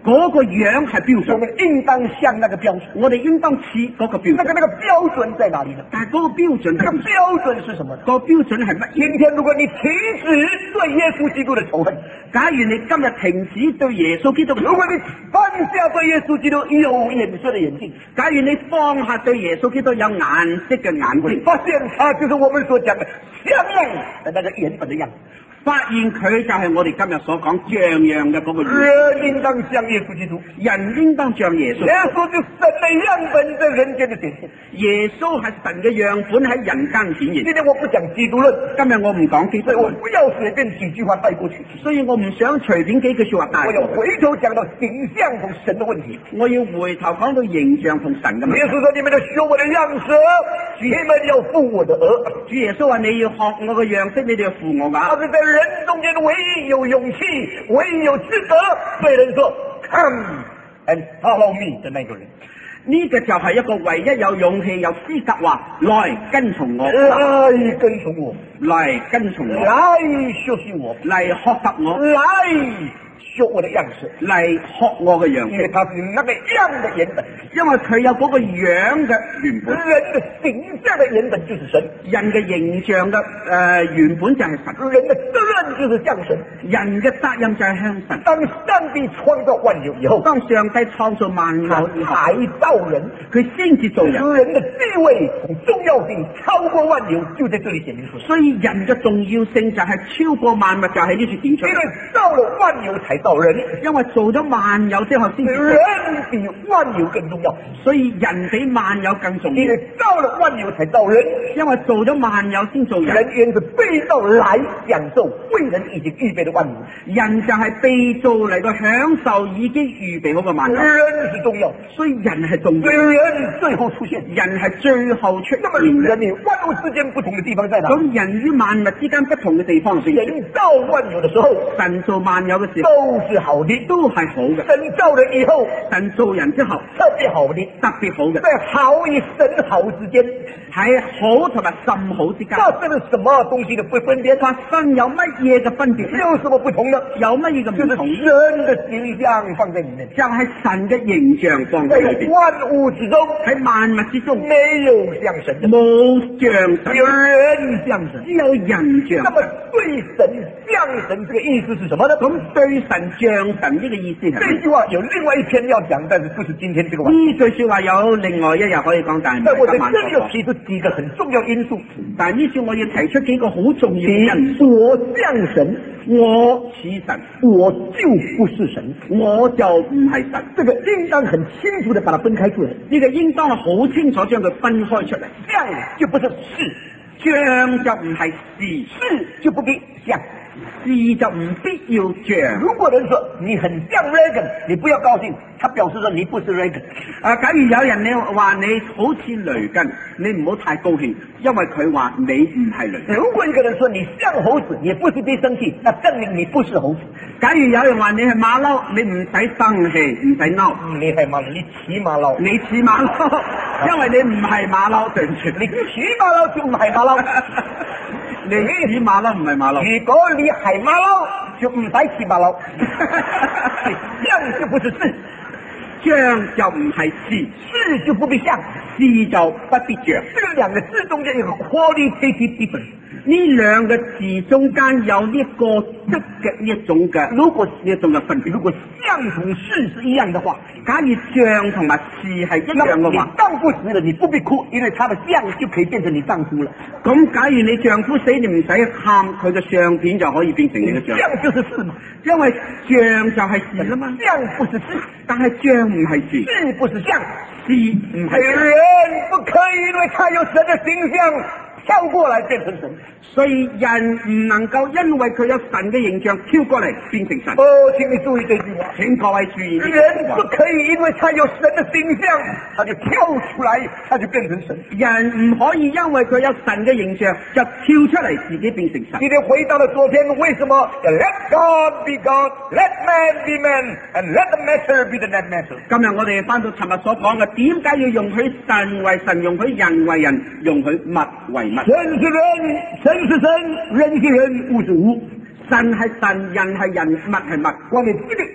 Speaker 2: 嗰個樣係標準，
Speaker 1: 我們應當向那個標準，
Speaker 2: 我哋應當似嗰個標準。
Speaker 1: 那個標準在哪裡呢？
Speaker 2: 但係嗰個標準係
Speaker 1: 那個標準是什麼呢？
Speaker 2: 個標準係乜？
Speaker 1: 今天如果你停止對耶穌基督的仇恨，
Speaker 2: 假如你今日停止對耶穌基督嘅仇恨，
Speaker 1: 如果你放下對耶穌基督有顏色的眼鏡，
Speaker 2: 假如你放下對耶穌基督有顏色嘅眼鏡，
Speaker 1: 發現他就是我們所講的像樣的那個原本的樣子，
Speaker 2: 發現佢就係我哋今日所講像樣嘅嗰個樣。
Speaker 1: 人應當像耶穌基督，
Speaker 2: 人應當像耶穌。
Speaker 1: 耶穌就神的樣本在人間的顯現，
Speaker 2: 耶穌係神嘅樣本喺人間顯現。
Speaker 1: 今天我不講基督論，
Speaker 2: 今日我唔講基督論，
Speaker 1: 所以我不要隨便幾句話帶過去，
Speaker 2: 所以我唔想隨便幾句說話帶過去。
Speaker 1: 我要回頭講到形象同神的問題，
Speaker 2: 我要回頭講到形象同神嘅問題。
Speaker 1: 耶穌說：你們要學我的樣式，你們要負我的軛。
Speaker 2: 主耶穌話：你要學我嘅樣式，你哋要負我
Speaker 1: 他
Speaker 2: 軛。
Speaker 1: 是在人中間唯一有勇氣、唯一有資格對人說 Come and follow me 的那個人。
Speaker 2: 呢個就係一個唯一有勇氣、有資格話來跟從我，
Speaker 1: 來跟從我，
Speaker 2: 來跟從我，
Speaker 1: 來學習我，
Speaker 2: 嚟學習我，
Speaker 1: 來學我的樣式，
Speaker 2: 嚟學我嘅樣
Speaker 1: 因為
Speaker 2: 式。
Speaker 1: 他是那個樣的原本，
Speaker 2: 因為佢有嗰個樣嘅原本，
Speaker 1: 人的形象的原本就是神，
Speaker 2: 人嘅形象嘅原本就係神，
Speaker 1: 人的責任就是向神。
Speaker 2: 人嘅責任就係向神。
Speaker 1: 當上帝創造萬有以後，
Speaker 2: 當上帝創造萬有以後，
Speaker 1: 才造人，
Speaker 2: 佢先至造人，
Speaker 1: 人的地位同重要性超過萬有，就在這裏顯明出來。
Speaker 2: 所以人嘅重要性就係超過萬物，就喺呢處顯出
Speaker 1: 因為
Speaker 2: 嚟。
Speaker 1: 造了萬有才造人，
Speaker 2: 因為做咗萬有之後先至
Speaker 1: 人比萬有更重要，
Speaker 2: 所以人比萬有更重要。
Speaker 1: 因為造了萬有才造人，
Speaker 2: 因為做咗萬有先做人，
Speaker 1: 人原是被造來享受為人已經預備的萬有，
Speaker 2: 人就係被造嚟到享受已經預備好嘅萬有，
Speaker 1: 人是重要，
Speaker 2: 所以人係重要，
Speaker 1: 所以人最後出現，
Speaker 2: 人係最後出
Speaker 1: 那麼
Speaker 2: 現嘅。
Speaker 1: 人與萬物之間不同的地方在哪？
Speaker 2: 咁人與萬物之間不同嘅地方係邊？
Speaker 1: 神造萬有的時候，
Speaker 2: 神造萬有嘅時候
Speaker 1: 都是好的，
Speaker 2: 都係好嘅，
Speaker 1: 神造人以後，
Speaker 2: 神造人之後
Speaker 1: 特別好的，
Speaker 2: 特別好嘅，
Speaker 1: 在好與神好之間，
Speaker 2: 喺好同埋甚好之間
Speaker 1: 發生了什麼東西的不分別？
Speaker 2: 發生有乜嘢嘅分別？
Speaker 1: 有什麼不同呢？
Speaker 2: 有乜嘢嘅唔同？
Speaker 1: 就是神的形象放在裏面，
Speaker 2: 就係神嘅形象放喺裏邊，
Speaker 1: 萬物之中，
Speaker 2: 喺萬物之中
Speaker 1: 沒有像神的，
Speaker 2: 冇像神，
Speaker 1: 有人像神，
Speaker 2: 只有人像
Speaker 1: 那。麼對神像神這個意思是什麼呢？
Speaker 2: 咁對神像神呢個意思係
Speaker 1: 這句話有另外一篇要講，但是不是今天這個晚上。
Speaker 2: 呢句說話有另外一日可以講，但係唔
Speaker 1: 但我在
Speaker 2: 係今晚所講。
Speaker 1: 這裏要提出幾個很重要因素。
Speaker 2: 但係呢次我要提出幾個好重要嘅因素。
Speaker 1: 我像神，
Speaker 2: 我似神，
Speaker 1: 我就不是神，
Speaker 2: 我就唔係神。
Speaker 1: 這個應當很清楚地把它分開出來。
Speaker 2: 呢個應當係好清楚將佢分開出嚟。
Speaker 1: 像就不是是，
Speaker 2: 像就唔係是，
Speaker 1: 是就不必像。
Speaker 2: 是就唔必要像。
Speaker 1: 如果人說你很像 Reagan，你不要高興，他表示說你不是 Reagan。
Speaker 2: 假如有人你話你好似雷根，你唔好太高興，因為佢話你唔係雷根。
Speaker 1: 如果一個人說你像猴子，你不是別生氣，那證明你不是猴子。
Speaker 2: 假如有人話你係馬騮，你唔使生氣，唔使嬲。
Speaker 1: 你係馬騮，你似馬騮，
Speaker 2: 你似馬騮，因為你唔係馬騮，對唔住，
Speaker 1: 你似馬騮就唔係馬騮。
Speaker 2: 你似馬騮唔係馬騮。
Speaker 1: 如果你係馬騮，就唔使似馬騮。像就不是是，
Speaker 2: 像就唔係是，
Speaker 1: 是就不必像，
Speaker 2: 是就不必像。
Speaker 1: 這兩個字中間有個 qualitative difference。
Speaker 2: 呢兩個字中間有呢個質嘅呢一種嘅，
Speaker 1: 如果
Speaker 2: 呢一種嘅分別。
Speaker 1: 如果像同是是一樣的話，
Speaker 2: 假如像同埋是係一樣嘅話，
Speaker 1: 你丈夫死了你不必哭，因為他的像就可以變成你丈夫了。
Speaker 2: 咁假如你丈夫死，你唔使喊，佢嘅相片就可以變成你嘅丈夫。
Speaker 1: 像就是是嘛，
Speaker 2: 因為像就係是啦嘛，
Speaker 1: 像不是是，
Speaker 2: 但係像唔係是，
Speaker 1: 是不是像，
Speaker 2: 是唔係像。
Speaker 1: 人不可以因為他有神的形象跳過來變成神。
Speaker 2: 所以人唔能夠因為佢有神嘅形象跳過嚟變成神。
Speaker 1: 哦，請你注意這句話，
Speaker 2: 請各位注意呢句
Speaker 1: 人
Speaker 2: 話。
Speaker 1: 不可以因為他有神的形象，他就跳出來，他就變成神。
Speaker 2: 人唔可以因為佢有神嘅形象就跳出嚟自己變成神。
Speaker 1: 今天回到了昨天，為什麼 Let God be God, Let man be man, and let the matter be the net matter？
Speaker 2: 今日我哋翻到尋日所講嘅，點解要容許神為神，容許人為人，容許物為物？
Speaker 1: 神是人，神是神，人是人，物是物。
Speaker 2: 神係神，人係人，物係物。
Speaker 1: 我哋這個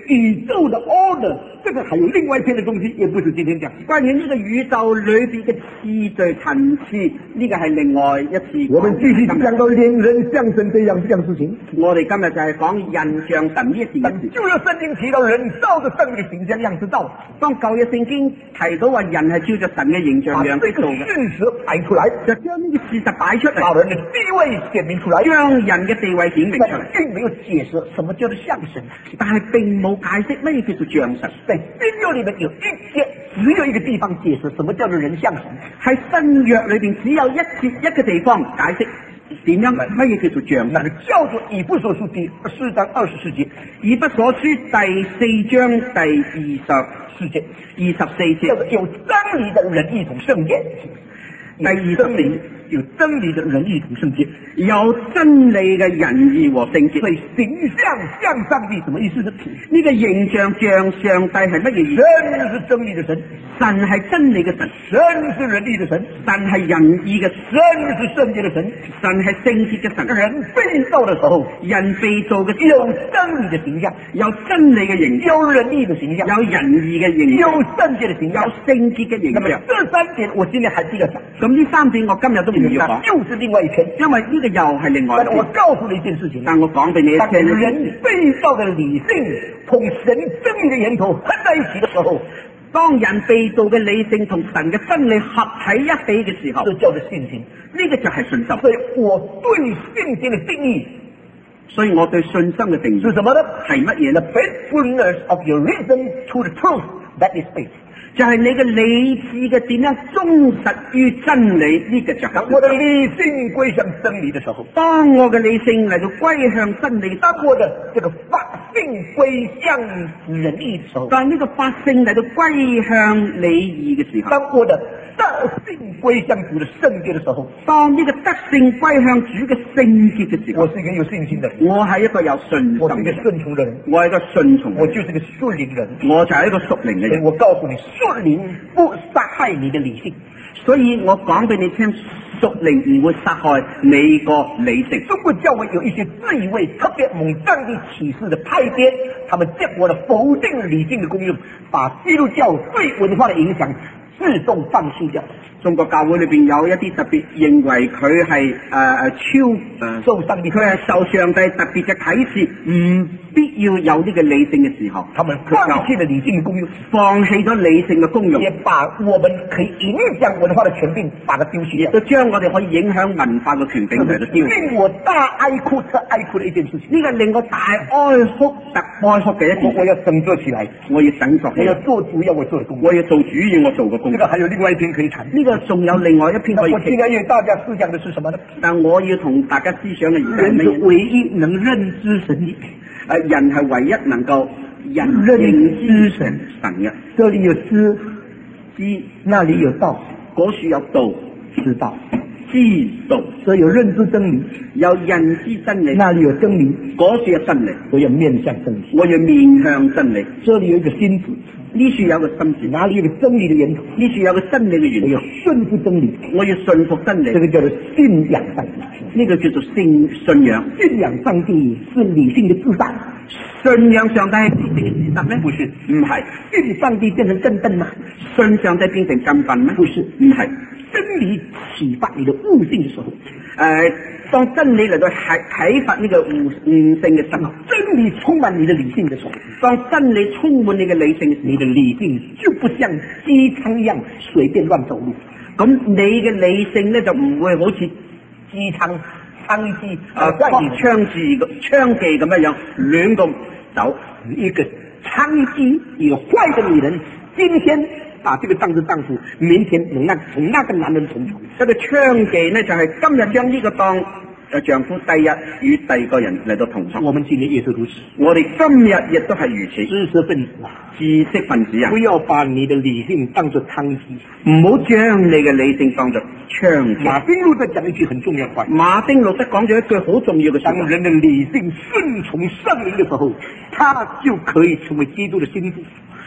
Speaker 1: 宇宙的 order， 这个还有另外一篇的东西，也不是今天讲。
Speaker 2: 關於呢個宇宙裏邊嘅次序層次，呢個係另外一次。
Speaker 1: 我們繼續講到連人像神這樣事情。
Speaker 2: 我哋今日就係講人像神呢一件事。
Speaker 1: 舊約聖經提到人照着上帝的形象樣式造，
Speaker 2: 當舊約聖經提到話人係照着神嘅形象樣式造嘅，
Speaker 1: 事實擺出來，
Speaker 2: 就將呢個事實擺出嚟，
Speaker 1: 把人的地位顯明出來，
Speaker 2: 將人嘅地位顯明出嚟，
Speaker 1: 並沒有解釋什麼叫做像神，
Speaker 2: 但係並冇解釋乜嘢叫做像神。
Speaker 1: 在新約裏面只有一個地方解釋什麼叫做人像神，
Speaker 2: 喺新約裏邊只有一個地方解釋點樣乜嘢叫做像神，
Speaker 1: 那個叫做以弗所書第4章24節，
Speaker 2: 以弗所書第4章第24節，
Speaker 1: 叫做有真理的仁義同聖潔。第二真理有真理的仁義同聖潔，
Speaker 2: 有真理嘅仁義和聖潔。
Speaker 1: 所以形象像上帝什麼意思呢？
Speaker 2: 呢個形象像上帝係乜嘢意思？
Speaker 1: 神是真理的神，
Speaker 2: 神係真理嘅神，
Speaker 1: 神是仁義的神，
Speaker 2: 神係仁義嘅
Speaker 1: 神是聖潔的神，
Speaker 2: 神係聖潔嘅神。
Speaker 1: 人被造的時候，
Speaker 2: 人被造嘅時候
Speaker 1: 有真理的形象，
Speaker 2: 有真理嘅形象，
Speaker 1: 有仁義的形象，
Speaker 2: 有仁義嘅形象，
Speaker 1: 有聖潔的形象，
Speaker 2: 有聖潔嘅形象。
Speaker 1: 這三點我今天還是要講。
Speaker 2: 咁呢三點我今日都唔要講，
Speaker 1: 又是另外一篇，
Speaker 2: 因為呢個又係另外一篇。
Speaker 1: 但我告訴你一件事情，
Speaker 2: 但我講俾你聽，
Speaker 1: 人被造的理性同神真理的源頭合在一起的時候，
Speaker 2: 當人被造嘅理性同神嘅真理合喺一起嘅時候，
Speaker 1: 這叫做信心。
Speaker 2: 呢個就係信心。
Speaker 1: 所以我對信心的定義，
Speaker 2: 所以我對信心嘅定義
Speaker 1: 是什麼呢？
Speaker 2: 係乜嘢呢？
Speaker 1: The faithfulness of your reason to the truth, that is faith。
Speaker 2: 就係你嘅理智嘅點樣忠實於真理，呢個就係
Speaker 1: 我的理性歸向真理的時候，
Speaker 2: 當我嘅理性嚟到歸向真理，
Speaker 1: 當我的這個法性歸向仁義的時候，
Speaker 2: 當呢個法性嚟到歸向理義嘅時候，
Speaker 1: 當我的德性歸向主的聖潔的時候，
Speaker 2: 當呢個德性歸向主嘅聖潔嘅時候，
Speaker 1: 我是一個有信心的人，
Speaker 2: 我係一個有信心，
Speaker 1: 我是一個順從的人，
Speaker 2: 我係一個順從，
Speaker 1: 我就是一個屬靈人，
Speaker 2: 我就係一個屬靈嘅人。
Speaker 1: 我告訴你，屬靈不殺害你的理性，
Speaker 2: 所以我講俾你聽，屬靈唔會殺害你個理性。
Speaker 1: 中國教會有一些自以為特別猛上帝啟示的派別，他們結果了否定理性的功用，把基督教對文化的影響自動放棄掉。
Speaker 2: 中國教會裏邊有一啲特別認為佢係
Speaker 1: 受上帝，
Speaker 2: 佢係受上帝特別嘅啟示，唔必要有呢個理性嘅時候，
Speaker 1: 他們放棄了理性的功用，
Speaker 2: 放棄咗理性嘅功用，
Speaker 1: 也把我們可以影響文化的權柄把它丟棄掉，
Speaker 2: 就將我哋可以影響文化嘅權柄嚟到丟棄。
Speaker 1: 令我大哀哭特哀哭的一件事情，
Speaker 2: 呢個令我大哀哭特哀哭嘅一件事。
Speaker 1: 我要振作起來，
Speaker 2: 我要振作起來，
Speaker 1: 我要做主要我做的工作，
Speaker 2: 我要做主要我做嘅工作。
Speaker 1: 這個還有另外一篇可以談。
Speaker 2: 仲有另外一篇可以。
Speaker 1: 我今天要大家思想的是什麼呢？
Speaker 2: 但我要同大家思想嘅
Speaker 1: 人是唯一能認知神的，
Speaker 2: 人係唯一能夠認知神嘅。
Speaker 1: 這裏有知，那裏有道，
Speaker 2: 嗰處有道，
Speaker 1: 知道，
Speaker 2: 知道，
Speaker 1: 所以有認知真理，
Speaker 2: 有認知真理，
Speaker 1: 那裏有真理，
Speaker 2: 嗰處有真理，
Speaker 1: 我要面向真理，
Speaker 2: 我要面向真理。
Speaker 1: 這裏有一個心字，
Speaker 2: 呢處有個心字，
Speaker 1: 哪裏有個真理的源頭？
Speaker 2: 呢處有個真理嘅源頭，
Speaker 1: 我要順服真理，
Speaker 2: 我要順服真理。
Speaker 1: 這個叫做信仰上帝，
Speaker 2: 呢個叫做信仰。
Speaker 1: 信仰上帝是理性的自大，
Speaker 2: 信仰上帝係理性嘅自大咩？不是，唔係。
Speaker 1: 信上帝變成更笨嗎？
Speaker 2: 信上帝變成更笨咩？
Speaker 1: 不是，
Speaker 2: 唔係。
Speaker 1: 真理啟發你的悟性的時候，
Speaker 2: 當真理嚟到啟發呢個悟性嘅時候，
Speaker 1: 真理充滿你的理性的時候，
Speaker 2: 當真理充滿你嘅理性，
Speaker 1: 你的理性就不像機艙一樣隨便亂走路。
Speaker 2: 咁你嘅理性咧就唔會好似
Speaker 1: 機艙槍機槍技咁樣亂咁走。一個槍機，一個壞的女人，今天把這個當成丈夫，明天從那個男人同床。
Speaker 2: 這個娼妓呢，就係今日將呢個當丈夫，第日與第二個人嚟到同床。
Speaker 1: 我們今天也是如此，
Speaker 2: 我哋今日亦都係如此。
Speaker 1: 知識分子啊，
Speaker 2: 知識分子啊，
Speaker 1: 不要把你的理性當作娼妓，
Speaker 2: 唔好將你嘅理性當作娼妓。
Speaker 1: 馬丁路德講一句很重要的話，
Speaker 2: 馬丁路德講咗一句好重要嘅說話：
Speaker 1: 當人的理性順從聖靈的時候，他就可以成為基督的心腹。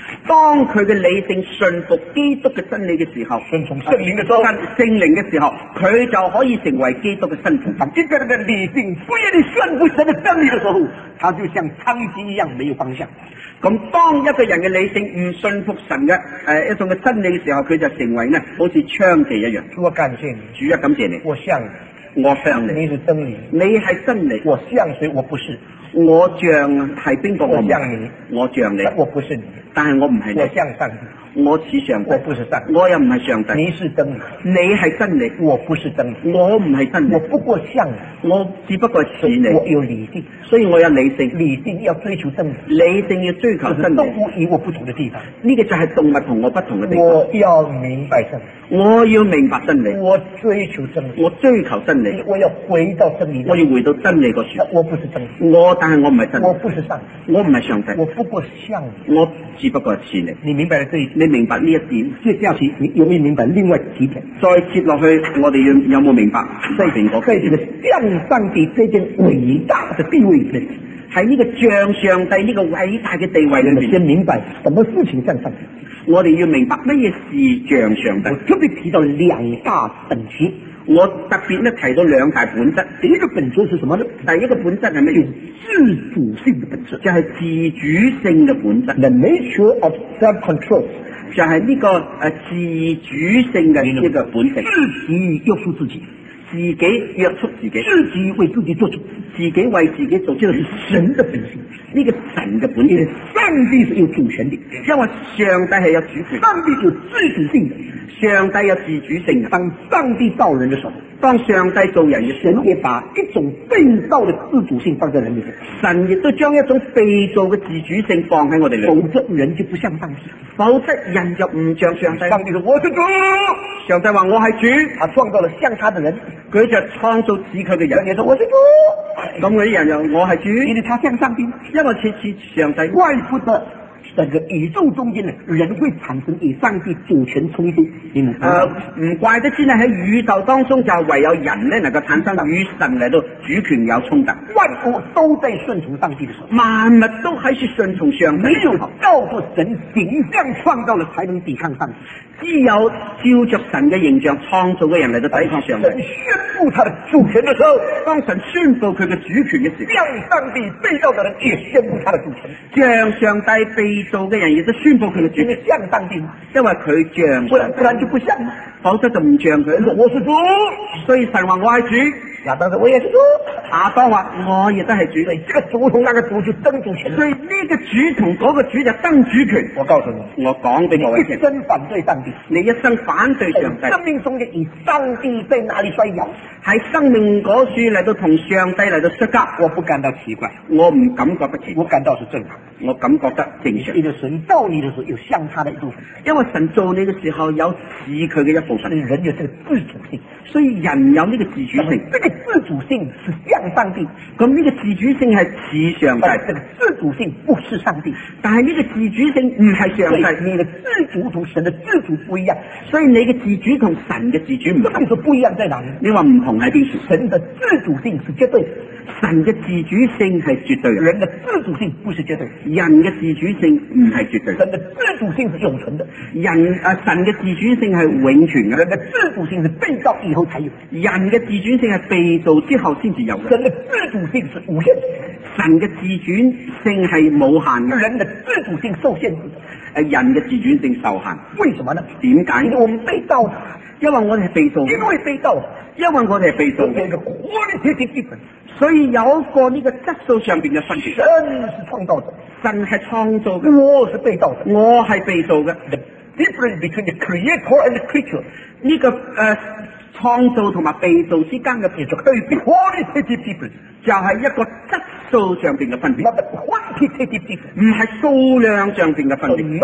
Speaker 2: 當佢嘅理性信服基督嘅真理嘅時候，
Speaker 1: 順從聖靈嘅時候，
Speaker 2: 聖靈嘅時候，佢就可以成為基督嘅身份。
Speaker 1: 當一個人的理性不願意順服神的真理的時候，他就像娼妓一樣沒有方向。
Speaker 2: 咁當一個人嘅理性唔信服神嘅一種嘅真理嘅時候，佢就成為呢好似娼妓一樣。
Speaker 1: 主啊，感謝你，
Speaker 2: 主啊，感謝你，
Speaker 1: 我向你，
Speaker 2: 我向你，
Speaker 1: 你是真理，
Speaker 2: 你係真理，
Speaker 1: 我像誰？我不是，
Speaker 2: 我像係邊個？
Speaker 1: 我像你，
Speaker 2: 我像你，
Speaker 1: 我不是你，
Speaker 2: 但係我唔係你，
Speaker 1: 我像上帝。
Speaker 2: 我似上帝，
Speaker 1: 我不是上帝，
Speaker 2: 我又唔係上帝。
Speaker 1: 你是真理，
Speaker 2: 你係真理，
Speaker 1: 我不是真理，
Speaker 2: 我唔係真理。
Speaker 1: 我不過像你，
Speaker 2: 我只不過似你。
Speaker 1: 我有理性，
Speaker 2: 所以我有理性。
Speaker 1: 理性要追求真理，
Speaker 2: 理性要追求真理。
Speaker 1: 動物與我不同的地方，
Speaker 2: 呢個就係動物同我不同嘅地方。
Speaker 1: 我要明白真理，
Speaker 2: 我要明白真理，
Speaker 1: 我追求真理，
Speaker 2: 我追求真理，
Speaker 1: 我要回到真理，
Speaker 2: 我要回到真理個處。
Speaker 1: 我不是真理，
Speaker 2: 但係我唔係真理，
Speaker 1: 我不是上帝，
Speaker 2: 我唔係上帝，
Speaker 1: 我不過像你，
Speaker 2: 我只不過似你。
Speaker 1: 你明白了這一點，
Speaker 2: 你明白呢一點。
Speaker 1: 接下去你有沒有明白另外幾點？
Speaker 2: 再接落去，我哋有冇明白西邊嗰
Speaker 1: 在這個像上帝這件偉大的地位裏，
Speaker 2: 喺呢個像上帝呢個偉大嘅地位裏面，
Speaker 1: 先明白什麼事情像上帝。
Speaker 2: 我哋要明白乜嘢是像上帝。
Speaker 1: 我特別提到兩大本質，
Speaker 2: 我特別咧提到兩大本質。
Speaker 1: 第一個本質是什麼呢？
Speaker 2: 第一個本質係乜嘢？
Speaker 1: 自主性的本質，
Speaker 2: 就係自主性嘅本質。
Speaker 1: The nature of self-control，
Speaker 2: 就係呢個自主性嘅呢個本性。
Speaker 1: 自己約束自己，
Speaker 2: 自己約束自己，
Speaker 1: 自己為自己做主，
Speaker 2: 自己為自己做主，係
Speaker 1: 神的本性。
Speaker 2: 呢個神嘅本性，
Speaker 1: 上帝是有主權的，
Speaker 2: 因為上帝係有主權，
Speaker 1: 上帝有自主性的，
Speaker 2: 上帝有自主性嘅。
Speaker 1: 當上帝造人的時候，
Speaker 2: 當上帝造人嘅時候，
Speaker 1: 神也把一種被造的自主性放在人裏面，
Speaker 2: 神亦都將一種被造嘅自主性放喺我哋裏面，
Speaker 1: 否則人就不像上帝，
Speaker 2: 否則人就唔像上帝。
Speaker 1: 上帝說我是主，
Speaker 2: 上帝話我係主，
Speaker 1: 他創造了像他的人，
Speaker 2: 佢就創造似佢嘅人。
Speaker 1: 也說我是主，
Speaker 2: 咁嗰啲人就我係主，
Speaker 1: 因為他像上帝，
Speaker 2: 因為似上帝。
Speaker 1: 怪不得整個宇宙中間呢，人會產生與上帝主權衝突。
Speaker 2: 唔怪得之呢，喺宇宙當中就唯有人呢能夠產生與神嚟到主權有衝突。
Speaker 1: 萬物都在順從上帝的時候，
Speaker 2: 萬物都喺是順從上帝。
Speaker 1: 沒有照着神形象創造了，才能抵抗上帝。
Speaker 2: 只有照着神嘅形象創造嘅人嚟到抵抗上帝。
Speaker 1: 神宣布他的主權的時候，
Speaker 2: 當神宣布佢嘅主權嘅時候，
Speaker 1: 像上帝被造的人也宣布他的主權，
Speaker 2: 像上帝被造嘅人亦都宣布佢嘅主權。
Speaker 1: 像上帝，
Speaker 2: 因為佢像，
Speaker 1: 不然就不像，
Speaker 2: 否則就唔像佢。
Speaker 1: 我是主，
Speaker 2: 所以神話我係主，
Speaker 1: 亞當說我也是主，
Speaker 2: 亞當話我亦都係主。
Speaker 1: 這個主同那個主就爭主權，
Speaker 2: 所以呢個主同嗰個主就爭主權。
Speaker 1: 我告訴你，
Speaker 2: 我講俾各位聽，
Speaker 1: 一生反對上帝，
Speaker 2: 你一生反對上帝，
Speaker 1: 生命中嘅與上帝在哪裏摔跤，
Speaker 2: 喺生命嗰處嚟到同上帝嚟到摔跤，
Speaker 1: 我不感到奇怪，
Speaker 2: 我唔感覺得奇怪，
Speaker 1: 我感到是正常，
Speaker 2: 我感覺得正常。
Speaker 1: 因為神造你的時候有像他的一部分，
Speaker 2: 因為神造你嘅時候有似佢嘅一部分，
Speaker 1: 人有這個自主性，
Speaker 2: 所以人有呢個自主性。
Speaker 1: 這個自主性是像上帝，
Speaker 2: 咁呢個自主性係似上帝，
Speaker 1: 這個自主性不是上帝，
Speaker 2: 但係呢個自主性唔係上帝。
Speaker 1: 你的自主同神的自主不一樣，
Speaker 2: 所以你嘅自主同神嘅自主唔同。
Speaker 1: 你說不一樣在哪裏？
Speaker 2: 你話唔同喺邊處？
Speaker 1: 神的自主性是絕對的，
Speaker 2: 神嘅自主性係絕對嘅，
Speaker 1: 人的自主性不是絕對的，
Speaker 2: 人嘅自主性唔係絕對。
Speaker 1: 神的自主性是永存的，
Speaker 2: 神嘅自主性係永存嘅。
Speaker 1: 人的自主性是被造以後才有，
Speaker 2: 人嘅自主性係被造之後先至有嘅。
Speaker 1: 神的自主性是無限的，
Speaker 2: 神嘅自主性係無限嘅。
Speaker 1: 人的自主性受限制，
Speaker 2: 人嘅自主性受限。
Speaker 1: 為什麼呢？
Speaker 2: 點解？
Speaker 1: 因為我們被造，
Speaker 2: 因為我哋係被造，
Speaker 1: 因為被造，
Speaker 2: 因為我哋係被造嘅，
Speaker 1: 有個 qualitative difference，
Speaker 2: 所以有一個呢個質素上邊嘅分別。
Speaker 1: 神是創造者，
Speaker 2: 神係創造嘅，
Speaker 1: 我是被造者，
Speaker 2: 我係被造嘅。
Speaker 1: The difference between the creator and the creature，
Speaker 2: 呢個創造同埋被造之間嘅別，
Speaker 1: 可以 qualitative difference，
Speaker 2: 就係一個質素上邊嘅分別，
Speaker 1: not the quantitative difference，
Speaker 2: 唔係數量上邊嘅分別。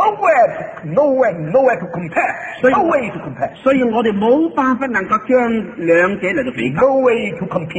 Speaker 1: Nowhere to compare，no way to compare，
Speaker 2: 所以我哋冇辦法能夠將兩者嚟到比較。
Speaker 1: no way to compete，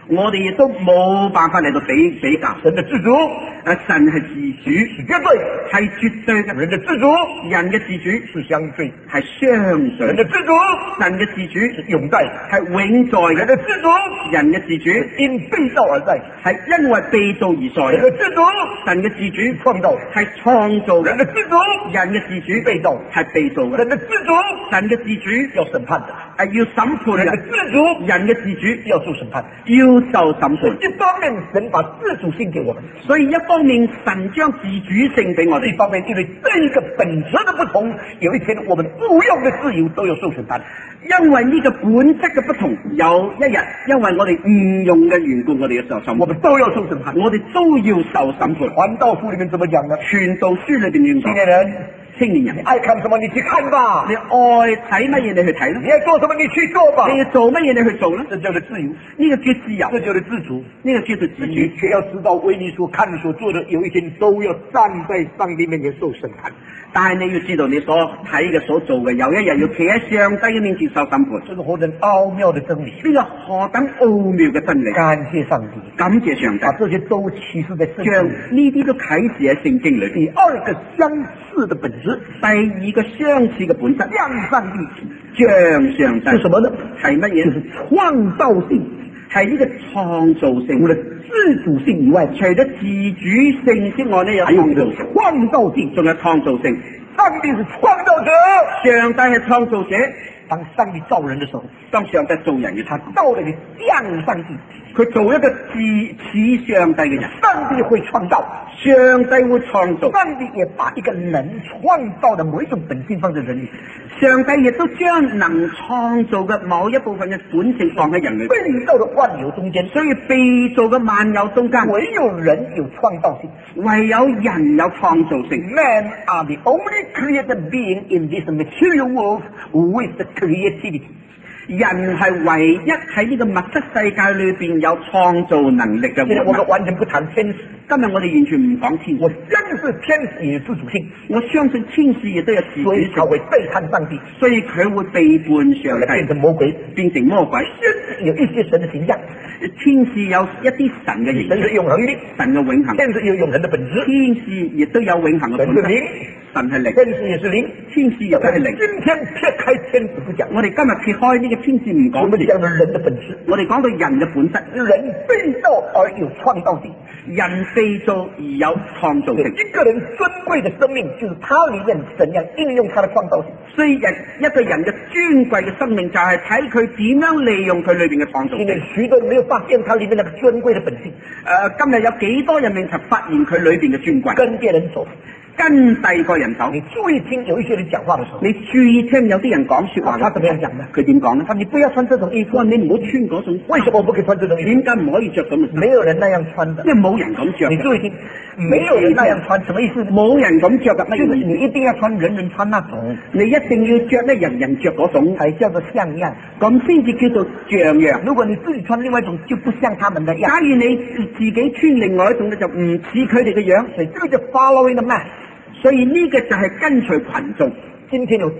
Speaker 2: 我哋亦都冇辦法嚟到比較。
Speaker 1: 神的自主，
Speaker 2: 神係自主，
Speaker 1: 是絕對，
Speaker 2: 係絕對嘅。
Speaker 1: 人的自主，
Speaker 2: 人嘅自主
Speaker 1: 是相對，
Speaker 2: 係相對。
Speaker 1: 人的自主，
Speaker 2: 神嘅自主
Speaker 1: 是永在，
Speaker 2: 係永在嘅。
Speaker 1: 人的自主，
Speaker 2: 人嘅自主
Speaker 1: 因被造而在，
Speaker 2: 係因為被造而在。
Speaker 1: 人的自主，
Speaker 2: 神嘅自主
Speaker 1: 創造，
Speaker 2: 係創造嘅。
Speaker 1: 人的自主，
Speaker 2: 人嘅自主
Speaker 1: 被造，
Speaker 2: 係被造嘅。
Speaker 1: 人的自主，
Speaker 2: 神嘅自主
Speaker 1: 要審判的，
Speaker 2: 係要審判嘅。
Speaker 1: 人的自主，
Speaker 2: 人嘅自主
Speaker 1: 要受審判，
Speaker 2: 要受審判。
Speaker 1: 一方面神把自主性給我們，
Speaker 2: 所以一方面神將自主性俾我哋，
Speaker 1: 一方面因為這一個本質的不同，有一天我們誤用的自由都要受審判。
Speaker 2: 因為呢個本質嘅不同，有一日因為我哋誤用嘅緣故，我哋要受審判，
Speaker 1: 我們都要受審判，
Speaker 2: 我哋都要受審判。
Speaker 1: 傳道書裏面怎麼講呢？
Speaker 2: 傳道書裏邊點講？青年人，
Speaker 1: 你愛看什麼你去看吧，
Speaker 2: 你愛睇乜嘢你去睇啦，
Speaker 1: 你愛做什麼你去做吧，
Speaker 2: 你要做乜嘢你去做啦，
Speaker 1: 這叫做自由，
Speaker 2: 呢個叫自由，
Speaker 1: 這叫做自主，
Speaker 2: 呢個叫做自主。
Speaker 1: 卻要知道為你所看所做的，有一天都要站在上帝面前受審判。
Speaker 2: 但係你要知道你所睇嘅所做嘅，有一日要企喺上帝嘅面前受審判。
Speaker 1: 這是何等奧妙的真理！
Speaker 2: 呢個何等奧妙嘅真理！
Speaker 1: 感謝上帝，
Speaker 2: 感謝上帝，
Speaker 1: 把這些都啟示在聖經，
Speaker 2: 將呢啲都啟示喺聖經裏邊。
Speaker 1: 第二個相似的本質，
Speaker 2: 第二個相似嘅本質，
Speaker 1: 像上帝，
Speaker 2: 像上帝，
Speaker 1: 是什麼呢？
Speaker 2: 係乜嘢？
Speaker 1: 就是創造性，
Speaker 2: 係呢個創造性。
Speaker 1: 除了自主性以外，
Speaker 2: 除咗自主性之外呢，有
Speaker 1: 創造性，
Speaker 2: 仲有創造性。
Speaker 1: 上帝是創造者，
Speaker 2: 上帝係創造者。
Speaker 1: 當上帝造人的時候，
Speaker 2: 當上帝造人嘅，
Speaker 1: 他造了一個像上帝，
Speaker 2: 佢做一個似上帝嘅人。
Speaker 1: 上帝會創造，
Speaker 2: 上帝會創造，
Speaker 1: 上帝也把一個能創造的某一種本性放在人裏。
Speaker 2: 上帝亦都將能創造嘅某一部分嘅本性放喺人裏。
Speaker 1: 被造的萬有中間，
Speaker 2: 所以被造嘅萬有中間，
Speaker 1: 唯有人有創造性，
Speaker 2: 唯有人有創造性。
Speaker 1: Man are the only created being in this material world with the creativity。
Speaker 2: 人係唯一喺呢個物質世界裏邊有創造能力嘅活物。
Speaker 1: 我們完全不談天使，
Speaker 2: 今日我哋完全唔講天使。
Speaker 1: 我相信天使也有自主性，
Speaker 2: 我相信天使亦都有自主性，
Speaker 1: 所以他會背叛上帝，
Speaker 2: 所以佢會背叛上帝，
Speaker 1: 變成魔鬼，
Speaker 2: 變成魔鬼。
Speaker 1: 有一些神的形象，
Speaker 2: 天使有一啲神嘅形象，
Speaker 1: 神是永恆的，
Speaker 2: 神嘅永恆，
Speaker 1: 天使有永恆的本質，
Speaker 2: 天使亦都有永恆嘅本質。神係靈，
Speaker 1: 天使也是靈，
Speaker 2: 天使亦都係靈。
Speaker 1: 今天撇開天使不講，
Speaker 2: 我哋今日撇開呢個天使唔講，
Speaker 1: 我們講到人的本質，
Speaker 2: 我哋講到人嘅本質。
Speaker 1: 人被造而有創造性，
Speaker 2: 人被造而有創造性。
Speaker 1: 一個人尊貴的生命，就是他裏面怎樣應用他的創造性。
Speaker 2: 所以一個人嘅尊貴嘅生命，就係睇佢點樣利用佢裏邊嘅創造性。
Speaker 1: 因為許多人沒有發現他裏面那個尊貴的本性。
Speaker 2: 今日有幾多人未曾發現佢裏邊嘅尊貴？
Speaker 1: 跟別人走，
Speaker 2: 跟第二個人走。
Speaker 1: 你注意聽，有一些人講話的時候，
Speaker 2: 你注意聽有啲人講說話，
Speaker 1: 他怎麼樣講呢？
Speaker 2: 佢點講呢？
Speaker 1: 他說你不要穿這種衣服，
Speaker 2: 你唔好穿嗰種。
Speaker 1: 為什麼我不可以穿這種衣服？
Speaker 2: 點解唔可以着咁嘅？
Speaker 1: 沒有人那樣穿的，
Speaker 2: 因為冇人咁着。
Speaker 1: 你注意聽，沒有人那樣穿，什麼意思呢？
Speaker 2: 冇人咁着嘅，
Speaker 1: 就是你一定要穿人人穿那種，
Speaker 2: 你一定要着咧人人着嗰種，
Speaker 1: 才叫做像樣，
Speaker 2: 咁先至叫做像樣。
Speaker 1: 如果你自己穿另外一種，就不像他們的樣。
Speaker 2: 假如你自己穿另外一種咧，就唔似佢哋嘅樣。
Speaker 1: 所以這個叫 following the mass。
Speaker 2: 所以呢個就係跟隨群眾。
Speaker 1: 今天有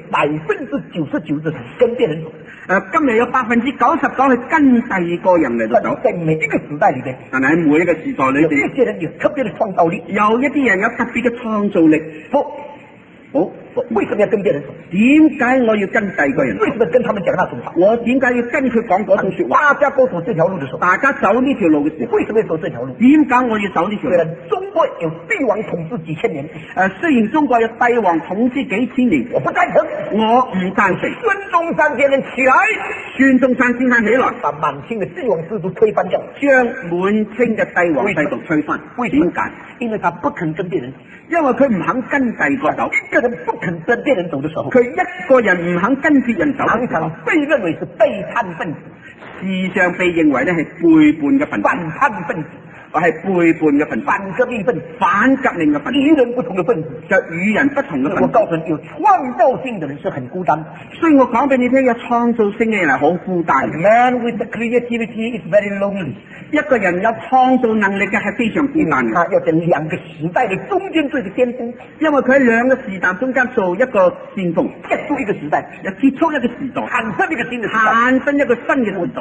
Speaker 1: 99%的跟別人走，
Speaker 2: 今日有99%係跟第二個人嚟到走。
Speaker 1: 在每一個時代裏邊，
Speaker 2: 但係喺每一個時代裏邊，
Speaker 1: 有一些人有特別的創造力，
Speaker 2: 有一啲人有特別嘅創造力。好，
Speaker 1: 為什麼要跟別人走？
Speaker 2: 點解我要跟第二個人？
Speaker 1: 為什麼跟他們講那種話？
Speaker 2: 我點解要跟佢講嗰種說話？
Speaker 1: 大家都走這條路的時候，
Speaker 2: 大家走呢條路嘅時候，
Speaker 1: 為什麼要走這條路？
Speaker 2: 點解我要走呢條路？
Speaker 1: 雖然中國有帝王統治幾千年，
Speaker 2: 雖然中國有帝王統治幾千年，
Speaker 1: 我不贊成，
Speaker 2: 我唔贊成。
Speaker 1: 孫中山先生起來，
Speaker 2: 孫中山先生起來，
Speaker 1: 把滿清的帝王制度推翻掉，
Speaker 2: 將滿清嘅帝王制度推翻。點解？
Speaker 1: 因為他不肯跟別人走，
Speaker 2: 因為佢唔肯跟第二個走。
Speaker 1: 一個人不肯跟別人走的時候，
Speaker 2: 佢一個人唔肯跟別人走，
Speaker 1: 常常被認為是背叛分子，
Speaker 2: 時常被認為咧係背叛嘅分子，
Speaker 1: 反叛分子。
Speaker 2: 我係背叛嘅分子，
Speaker 1: 反革命分子，
Speaker 2: 反革命嘅分子，
Speaker 1: 與人不同的分子，
Speaker 2: 就與人不同嘅分子。
Speaker 1: 我告訴你，有創造性的人是很孤單，
Speaker 2: 所以我講俾你聽，有創造性嘅人係好孤單。
Speaker 1: Man with the creativity is very lonely。
Speaker 2: 一個人有創造能力嘅係非常孤單嘅。
Speaker 1: 他要在兩個時代嘅中間做一個巔峰，
Speaker 2: 因為佢喺兩個時代中間做一個巔峰，
Speaker 1: 結束一個時代，
Speaker 2: 又結束一個時代，
Speaker 1: 產生一個新嘅時代，
Speaker 2: 產生一個新嘅時代。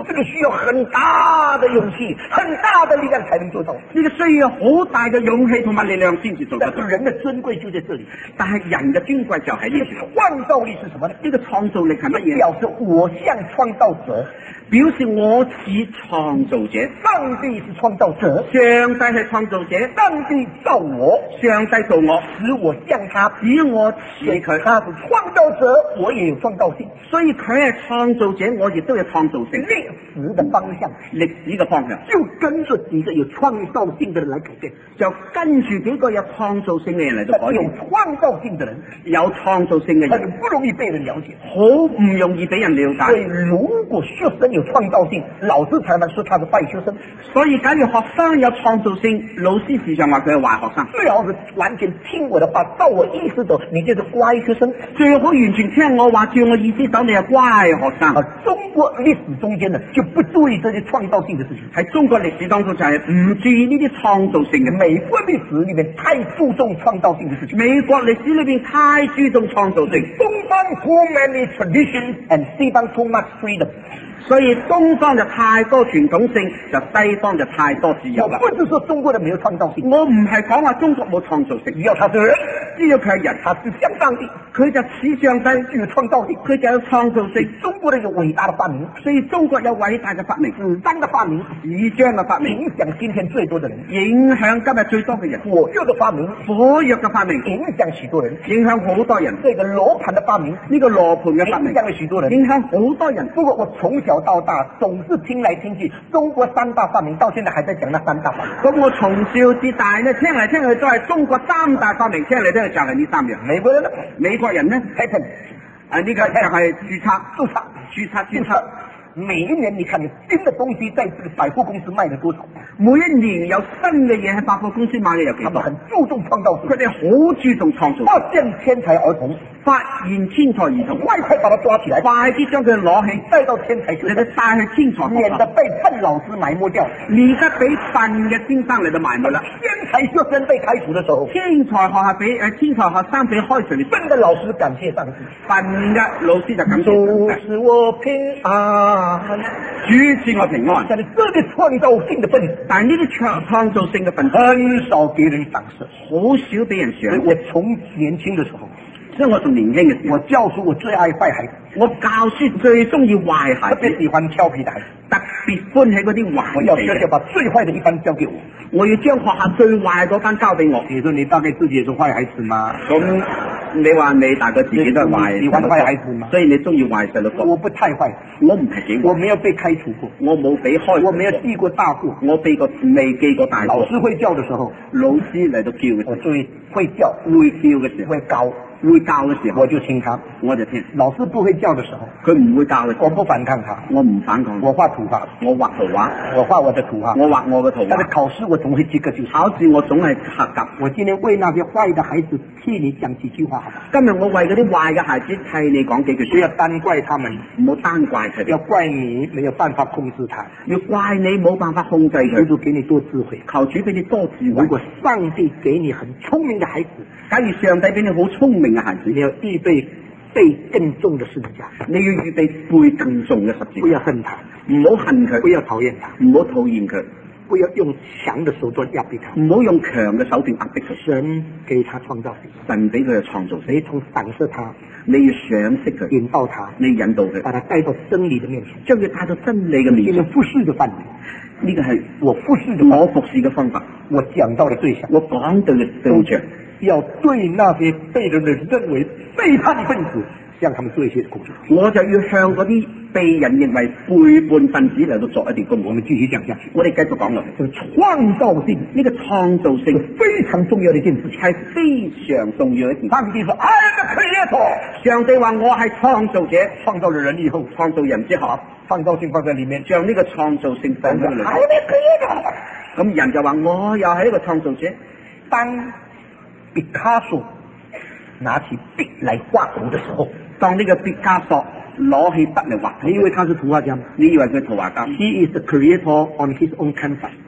Speaker 1: 这个需要很大的勇气、很大的力量才能做到。
Speaker 2: 呢個需要好大嘅勇氣同埋力量先至做得到。
Speaker 1: 但是人的尊貴就在這裡。
Speaker 2: 但係人嘅尊貴就喺呢度。
Speaker 1: 創造力是什麼呢？
Speaker 2: 呢個創造力係乜嘢？
Speaker 1: 表示我像創造者，
Speaker 2: 表示我似創造者。
Speaker 1: 上帝是創造者，
Speaker 2: 上帝係創造者。
Speaker 1: 上帝造我，
Speaker 2: 上帝造我，
Speaker 1: 使我像他，
Speaker 2: 使我似佢。
Speaker 1: 他是創造者，我也有創造性。
Speaker 2: 所以佢係創造者，我亦都有創造性。
Speaker 1: 歷史的方向，
Speaker 2: 歷史嘅方向
Speaker 1: 就跟着幾個有創造性的人來改變，
Speaker 2: 就跟住幾個有創造性嘅人嚟到改變。
Speaker 1: 有創造性的人，
Speaker 2: 有創造性嘅人，
Speaker 1: 很不容易被人了解，
Speaker 2: 好唔容易俾人了解。
Speaker 1: 所以如果學生有創造性，老師常常說他是壞學生。
Speaker 2: 所以假如學生有創造性，老師時常話佢係壞學生。
Speaker 1: 最好是完全聽我的話，照我意思走，你就是乖學生。
Speaker 2: 最好完全聽我話，照我意思走，你係乖學生。
Speaker 1: 中國歷史中間呢，就不注意這些創造性的事情。
Speaker 2: 喺中國歷史當中就係唔注意呢啲創造性嘅。
Speaker 1: 美國歷史裏面太注重創造性的事情。
Speaker 2: 美國歷史裏邊太注重創造性。
Speaker 1: 東方 too many traditions and 西方 too much freedom。
Speaker 2: 所以東方就太多傳統性，就西方就太多自由啦。
Speaker 1: 我不是說中國人沒有創造性，
Speaker 2: 我唔係講話中國冇創造性，
Speaker 1: 只要他是人，
Speaker 2: 只要佢係人，
Speaker 1: 他是像上帝，
Speaker 2: 佢就似上帝，
Speaker 1: 具有創造性，
Speaker 2: 佢就有創造性。
Speaker 1: 中國人有偉大的發明，
Speaker 2: 所以中國有偉大嘅發明，
Speaker 1: 紙張的發明，
Speaker 2: 紙張嘅發明，
Speaker 1: 影響今天最多的人，
Speaker 2: 影響今日最多嘅人。
Speaker 1: 火藥的發明，
Speaker 2: 火藥嘅發明，
Speaker 1: 影響許多人，
Speaker 2: 影響好多人。
Speaker 1: 這個羅盤的發明，
Speaker 2: 呢個羅盤嘅發明，
Speaker 1: 影響了許多人，
Speaker 2: 影響好多人。
Speaker 1: 不過我從小到大總是聽來聽去，中國三大發明到現在還在講那三大發明。
Speaker 2: 咁我從小至大呢，聽嚟聽去都係中國三大發明，聽嚟聽去就係呢三樣。
Speaker 1: 美國人呢？
Speaker 2: 美國人呢
Speaker 1: patent，
Speaker 2: 呢個就係註冊。
Speaker 1: 每一年你看有新的東西在這個百貨公司賣了多少？
Speaker 2: 每一年有新嘅嘢喺百貨公司買嘅有幾多？
Speaker 1: 他們很注重創造性，
Speaker 2: 佢哋好注重創造，
Speaker 1: 發現天才兒童，快把他抓起來，
Speaker 2: 快啲將佢攞起，
Speaker 1: 帶到天才學校，
Speaker 2: 帶去天才學校，
Speaker 1: 免得被笨老師埋沒掉。
Speaker 2: 而家俾笨嘅先生嚟到埋沒啦。
Speaker 1: 天才學生被開除的時候，
Speaker 2: 天才學生俾開除，
Speaker 1: 笨的老師感謝上帝，
Speaker 2: 笨嘅老師就感謝上帝。
Speaker 1: 主使我平安，
Speaker 2: 主使我平安。
Speaker 1: 但係這個創造性的分子，
Speaker 2: 但係呢啲創造性嘅分子
Speaker 1: 很少給人賞識，
Speaker 2: 好少俾人賞識。
Speaker 1: 我從年輕的時候，
Speaker 2: 所以我從年輕嘅時候，
Speaker 1: 我教書我最愛壞孩子，
Speaker 2: 我教書最中意壞孩子，
Speaker 1: 特別喜歡調皮的孩子，
Speaker 2: 特別歡喜嗰啲壞。
Speaker 1: 我要學校把最壞的一班交給我，
Speaker 2: 我要將學校最壞嗰班交俾我。
Speaker 1: 你說你大概自己也是壞孩子嗎？
Speaker 2: 咁你話你大概自己都係壞，
Speaker 1: 喜歡壞孩子嗎？
Speaker 2: 所以你中意壞細路哥。
Speaker 1: 我不太壞，
Speaker 2: 我唔係幾壞，
Speaker 1: 我沒有被開除過，
Speaker 2: 我冇俾開除，
Speaker 1: 我沒有記過大過，
Speaker 2: 我未記過大過。
Speaker 1: 老師會叫的時候，
Speaker 2: 老師嚟到叫嘅時候，
Speaker 1: 我最會叫，
Speaker 2: 會叫嘅時候，會教嘅時候，
Speaker 1: 我就聽他，
Speaker 2: 我就聽。
Speaker 1: 老師不會叫的時候，
Speaker 2: 佢唔會教嘅，
Speaker 1: 我不反抗他，
Speaker 2: 我唔反抗。
Speaker 1: 我畫圖畫，
Speaker 2: 我畫圖畫，
Speaker 1: 我畫我的圖畫，
Speaker 2: 我畫我嘅圖畫。
Speaker 1: 但是考試我總會及格，就是
Speaker 2: 考試我總係合格。
Speaker 1: 我今天為那些壞的孩子替你講幾句話，好嗎？
Speaker 2: 今日我為嗰啲壞嘅孩子替你講幾句說話，
Speaker 1: 不要單怪他們，
Speaker 2: 唔好單怪佢哋，
Speaker 1: 要怪你沒有辦法控制他，
Speaker 2: 要怪你冇辦法控制佢。
Speaker 1: 求主給你多智慧，
Speaker 2: 求主俾你多智慧。
Speaker 1: 如果上帝給你很聰明的孩子，
Speaker 2: 假如上帝俾你好聰明嘅孩子，
Speaker 1: 你要預備背更重的十字架，
Speaker 2: 你要預備背更重嘅十字架。
Speaker 1: 不要恨他，
Speaker 2: 唔好恨佢；
Speaker 1: 不要討厭他，
Speaker 2: 唔好討厭佢；
Speaker 1: 不要用強的手段壓迫他，
Speaker 2: 唔好用強嘅手段壓迫佢。
Speaker 1: 神給他創造性，
Speaker 2: 神俾佢嘅創造性，
Speaker 1: 你從賞識他，
Speaker 2: 你要賞識佢，
Speaker 1: 引導他，
Speaker 2: 你引導佢，
Speaker 1: 把他帶到真理的面前，
Speaker 2: 將佢帶到真理嘅面前。
Speaker 1: 服侍的範圍，
Speaker 2: 呢個係
Speaker 1: 我服侍的
Speaker 2: 我服侍嘅方法，
Speaker 1: 我講到的對象，
Speaker 2: 我講到嘅對象，
Speaker 1: 要對那些被人認為背叛分子，向他們做一些工作。
Speaker 2: 我就要向嗰啲被人認為背叛分子嚟到做一啲工作。
Speaker 1: 我們繼續講下去，
Speaker 2: 我哋繼續講落去。
Speaker 1: 創造性，
Speaker 2: 呢個創造性
Speaker 1: 非常重要的一件事，
Speaker 2: 係非常重要的一件。
Speaker 1: 上帝說 I am the creator，
Speaker 2: 上帝話我係創造者，
Speaker 1: 創造了人以後，
Speaker 2: 創造人之後，
Speaker 1: 創造性放在裏面，
Speaker 2: 將呢個創造性放喺裏面。
Speaker 1: I am the creator，
Speaker 2: 咁人就話我又係一個創造者。
Speaker 1: 當畢卡索拿起筆來畫圖的時候，
Speaker 2: 當呢個畢加索攞起筆嚟畫，
Speaker 1: 你以為他是圖畫家嗎？
Speaker 2: 你以為佢圖畫家
Speaker 1: ？He is the creator on his own canvas。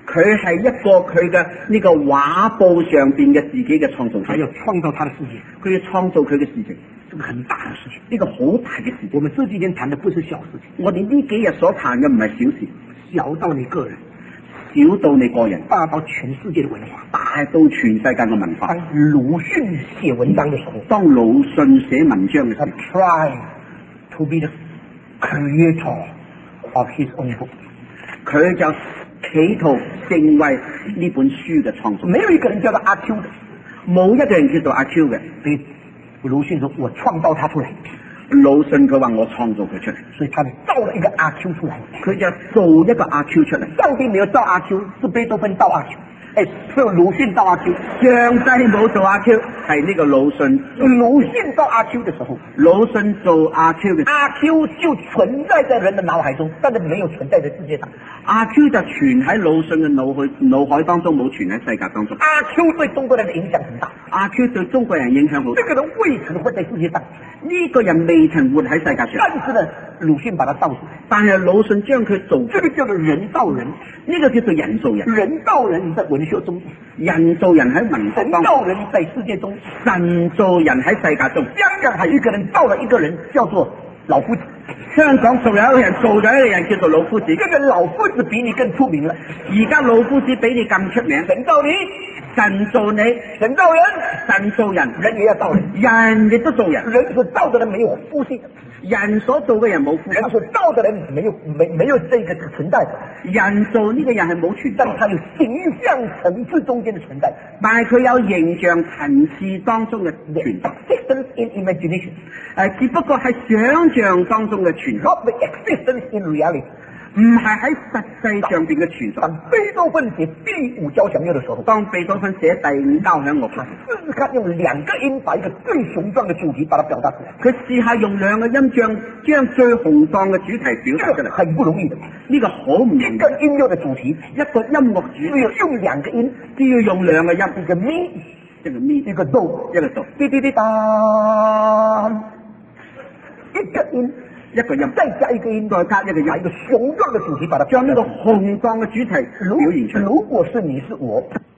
Speaker 2: 佢係一個佢嘅呢個畫布上邊嘅自己嘅創造者，
Speaker 1: 他要創造他的世界，
Speaker 2: 佢要創造佢嘅事情，
Speaker 1: 這個很大的事情。
Speaker 2: 呢個好大嘅事情。
Speaker 1: 我們這幾天談的不是小事情，
Speaker 2: 我哋呢幾日所談嘅唔係小事，
Speaker 1: 小到你個人，
Speaker 2: 小到你個人，
Speaker 1: 大到全世界的文化，
Speaker 2: 大到全世界嘅文化。
Speaker 1: 當魯迅寫文章的時候，
Speaker 2: 當魯迅寫文章嘅時候，
Speaker 1: 他 try to be the creator of his own book，
Speaker 2: 佢就企圖成為呢本書嘅創造。
Speaker 1: 沒有一個人叫做阿 Q 的，
Speaker 2: 冇一個人叫做阿 Q 嘅。
Speaker 1: 所以魯迅說：我創造他出來。
Speaker 2: 魯迅佢話我創造佢出嚟，
Speaker 1: 所以他造了一個阿 Q 出來。
Speaker 2: 佢就做一個阿 Q 出嚟。
Speaker 1: 上帝沒有造阿 Q，是貝多芬造阿 Q。只有魯迅造阿 Q。
Speaker 2: 上帝冇做阿 Q，係呢個魯迅。
Speaker 1: 魯迅造阿 Q 的時候，
Speaker 2: 魯迅做阿 Q 嘅，
Speaker 1: 阿 Q 就存在在人的腦海中，但是沒有存在在世界上。
Speaker 2: 阿 Q 就存喺魯迅嘅腦海當中，冇存喺世界當中。
Speaker 1: 阿 Q 對中國人的影響很大。
Speaker 2: 阿 Q 對中國人影響好大。
Speaker 1: 這個人未曾活在世界上，
Speaker 2: 呢個人未曾活喺世界上。
Speaker 1: 但是呢，魯迅把他造出來。
Speaker 2: 但係魯迅將佢做，
Speaker 1: 這個叫做人造人，
Speaker 2: 呢個叫做人造人。
Speaker 1: 人造人在文學中，
Speaker 2: 人造人喺文學當中，
Speaker 1: 神造人在世界中，
Speaker 2: 神造人喺世界中。
Speaker 1: 香港還有一個人造了一個人，叫做老夫子。
Speaker 2: 香港仲有一個人做咗一個人叫做老夫子。
Speaker 1: 這個老夫子比你更出名了。
Speaker 2: 而家老夫子比你更出名。
Speaker 1: 神造你，
Speaker 2: 神造你，
Speaker 1: 神造人，
Speaker 2: 神造人，
Speaker 1: 人也要造人，
Speaker 2: 人亦都造人。
Speaker 1: 人所造的人沒有呼吸，
Speaker 2: 人所造嘅人冇呼吸，
Speaker 1: 人所造的人沒有這個存在。
Speaker 2: 人造呢個人係冇存在，
Speaker 1: 但他有形象層次中間的存在，
Speaker 2: 但係佢有形象層次當中嘅存在。
Speaker 1: Existence in imagination，
Speaker 2: 只不過係想象當中嘅存在
Speaker 1: ，not the existence in reality，
Speaker 2: 唔係喺實際上邊嘅存在。
Speaker 1: 當貝多芬寫第五交響樂的時候，
Speaker 2: 當貝多芬寫第五交響樂，
Speaker 1: 他試試看用兩個音把一個最雄壯的主題把它表達出來。
Speaker 2: 佢試下用兩個音將最雄壯嘅主題表達出嚟，
Speaker 1: 很不容易的。
Speaker 2: 呢個好唔容易。
Speaker 1: 一個音樂的主題，
Speaker 2: 一個音樂主題
Speaker 1: 要用兩個音，
Speaker 2: 都要用兩個音，
Speaker 1: 一個咪，
Speaker 2: 一個咪，
Speaker 1: 一個哆，
Speaker 2: 一個哆，
Speaker 1: 滴滴滴當，一個音。
Speaker 2: 一個音，
Speaker 1: 再加一個音，
Speaker 2: 再加一個音，
Speaker 1: 一個雄壯的主題，把它
Speaker 2: 將呢個雄壯嘅主題表現出嚟。
Speaker 1: 如果是你是我。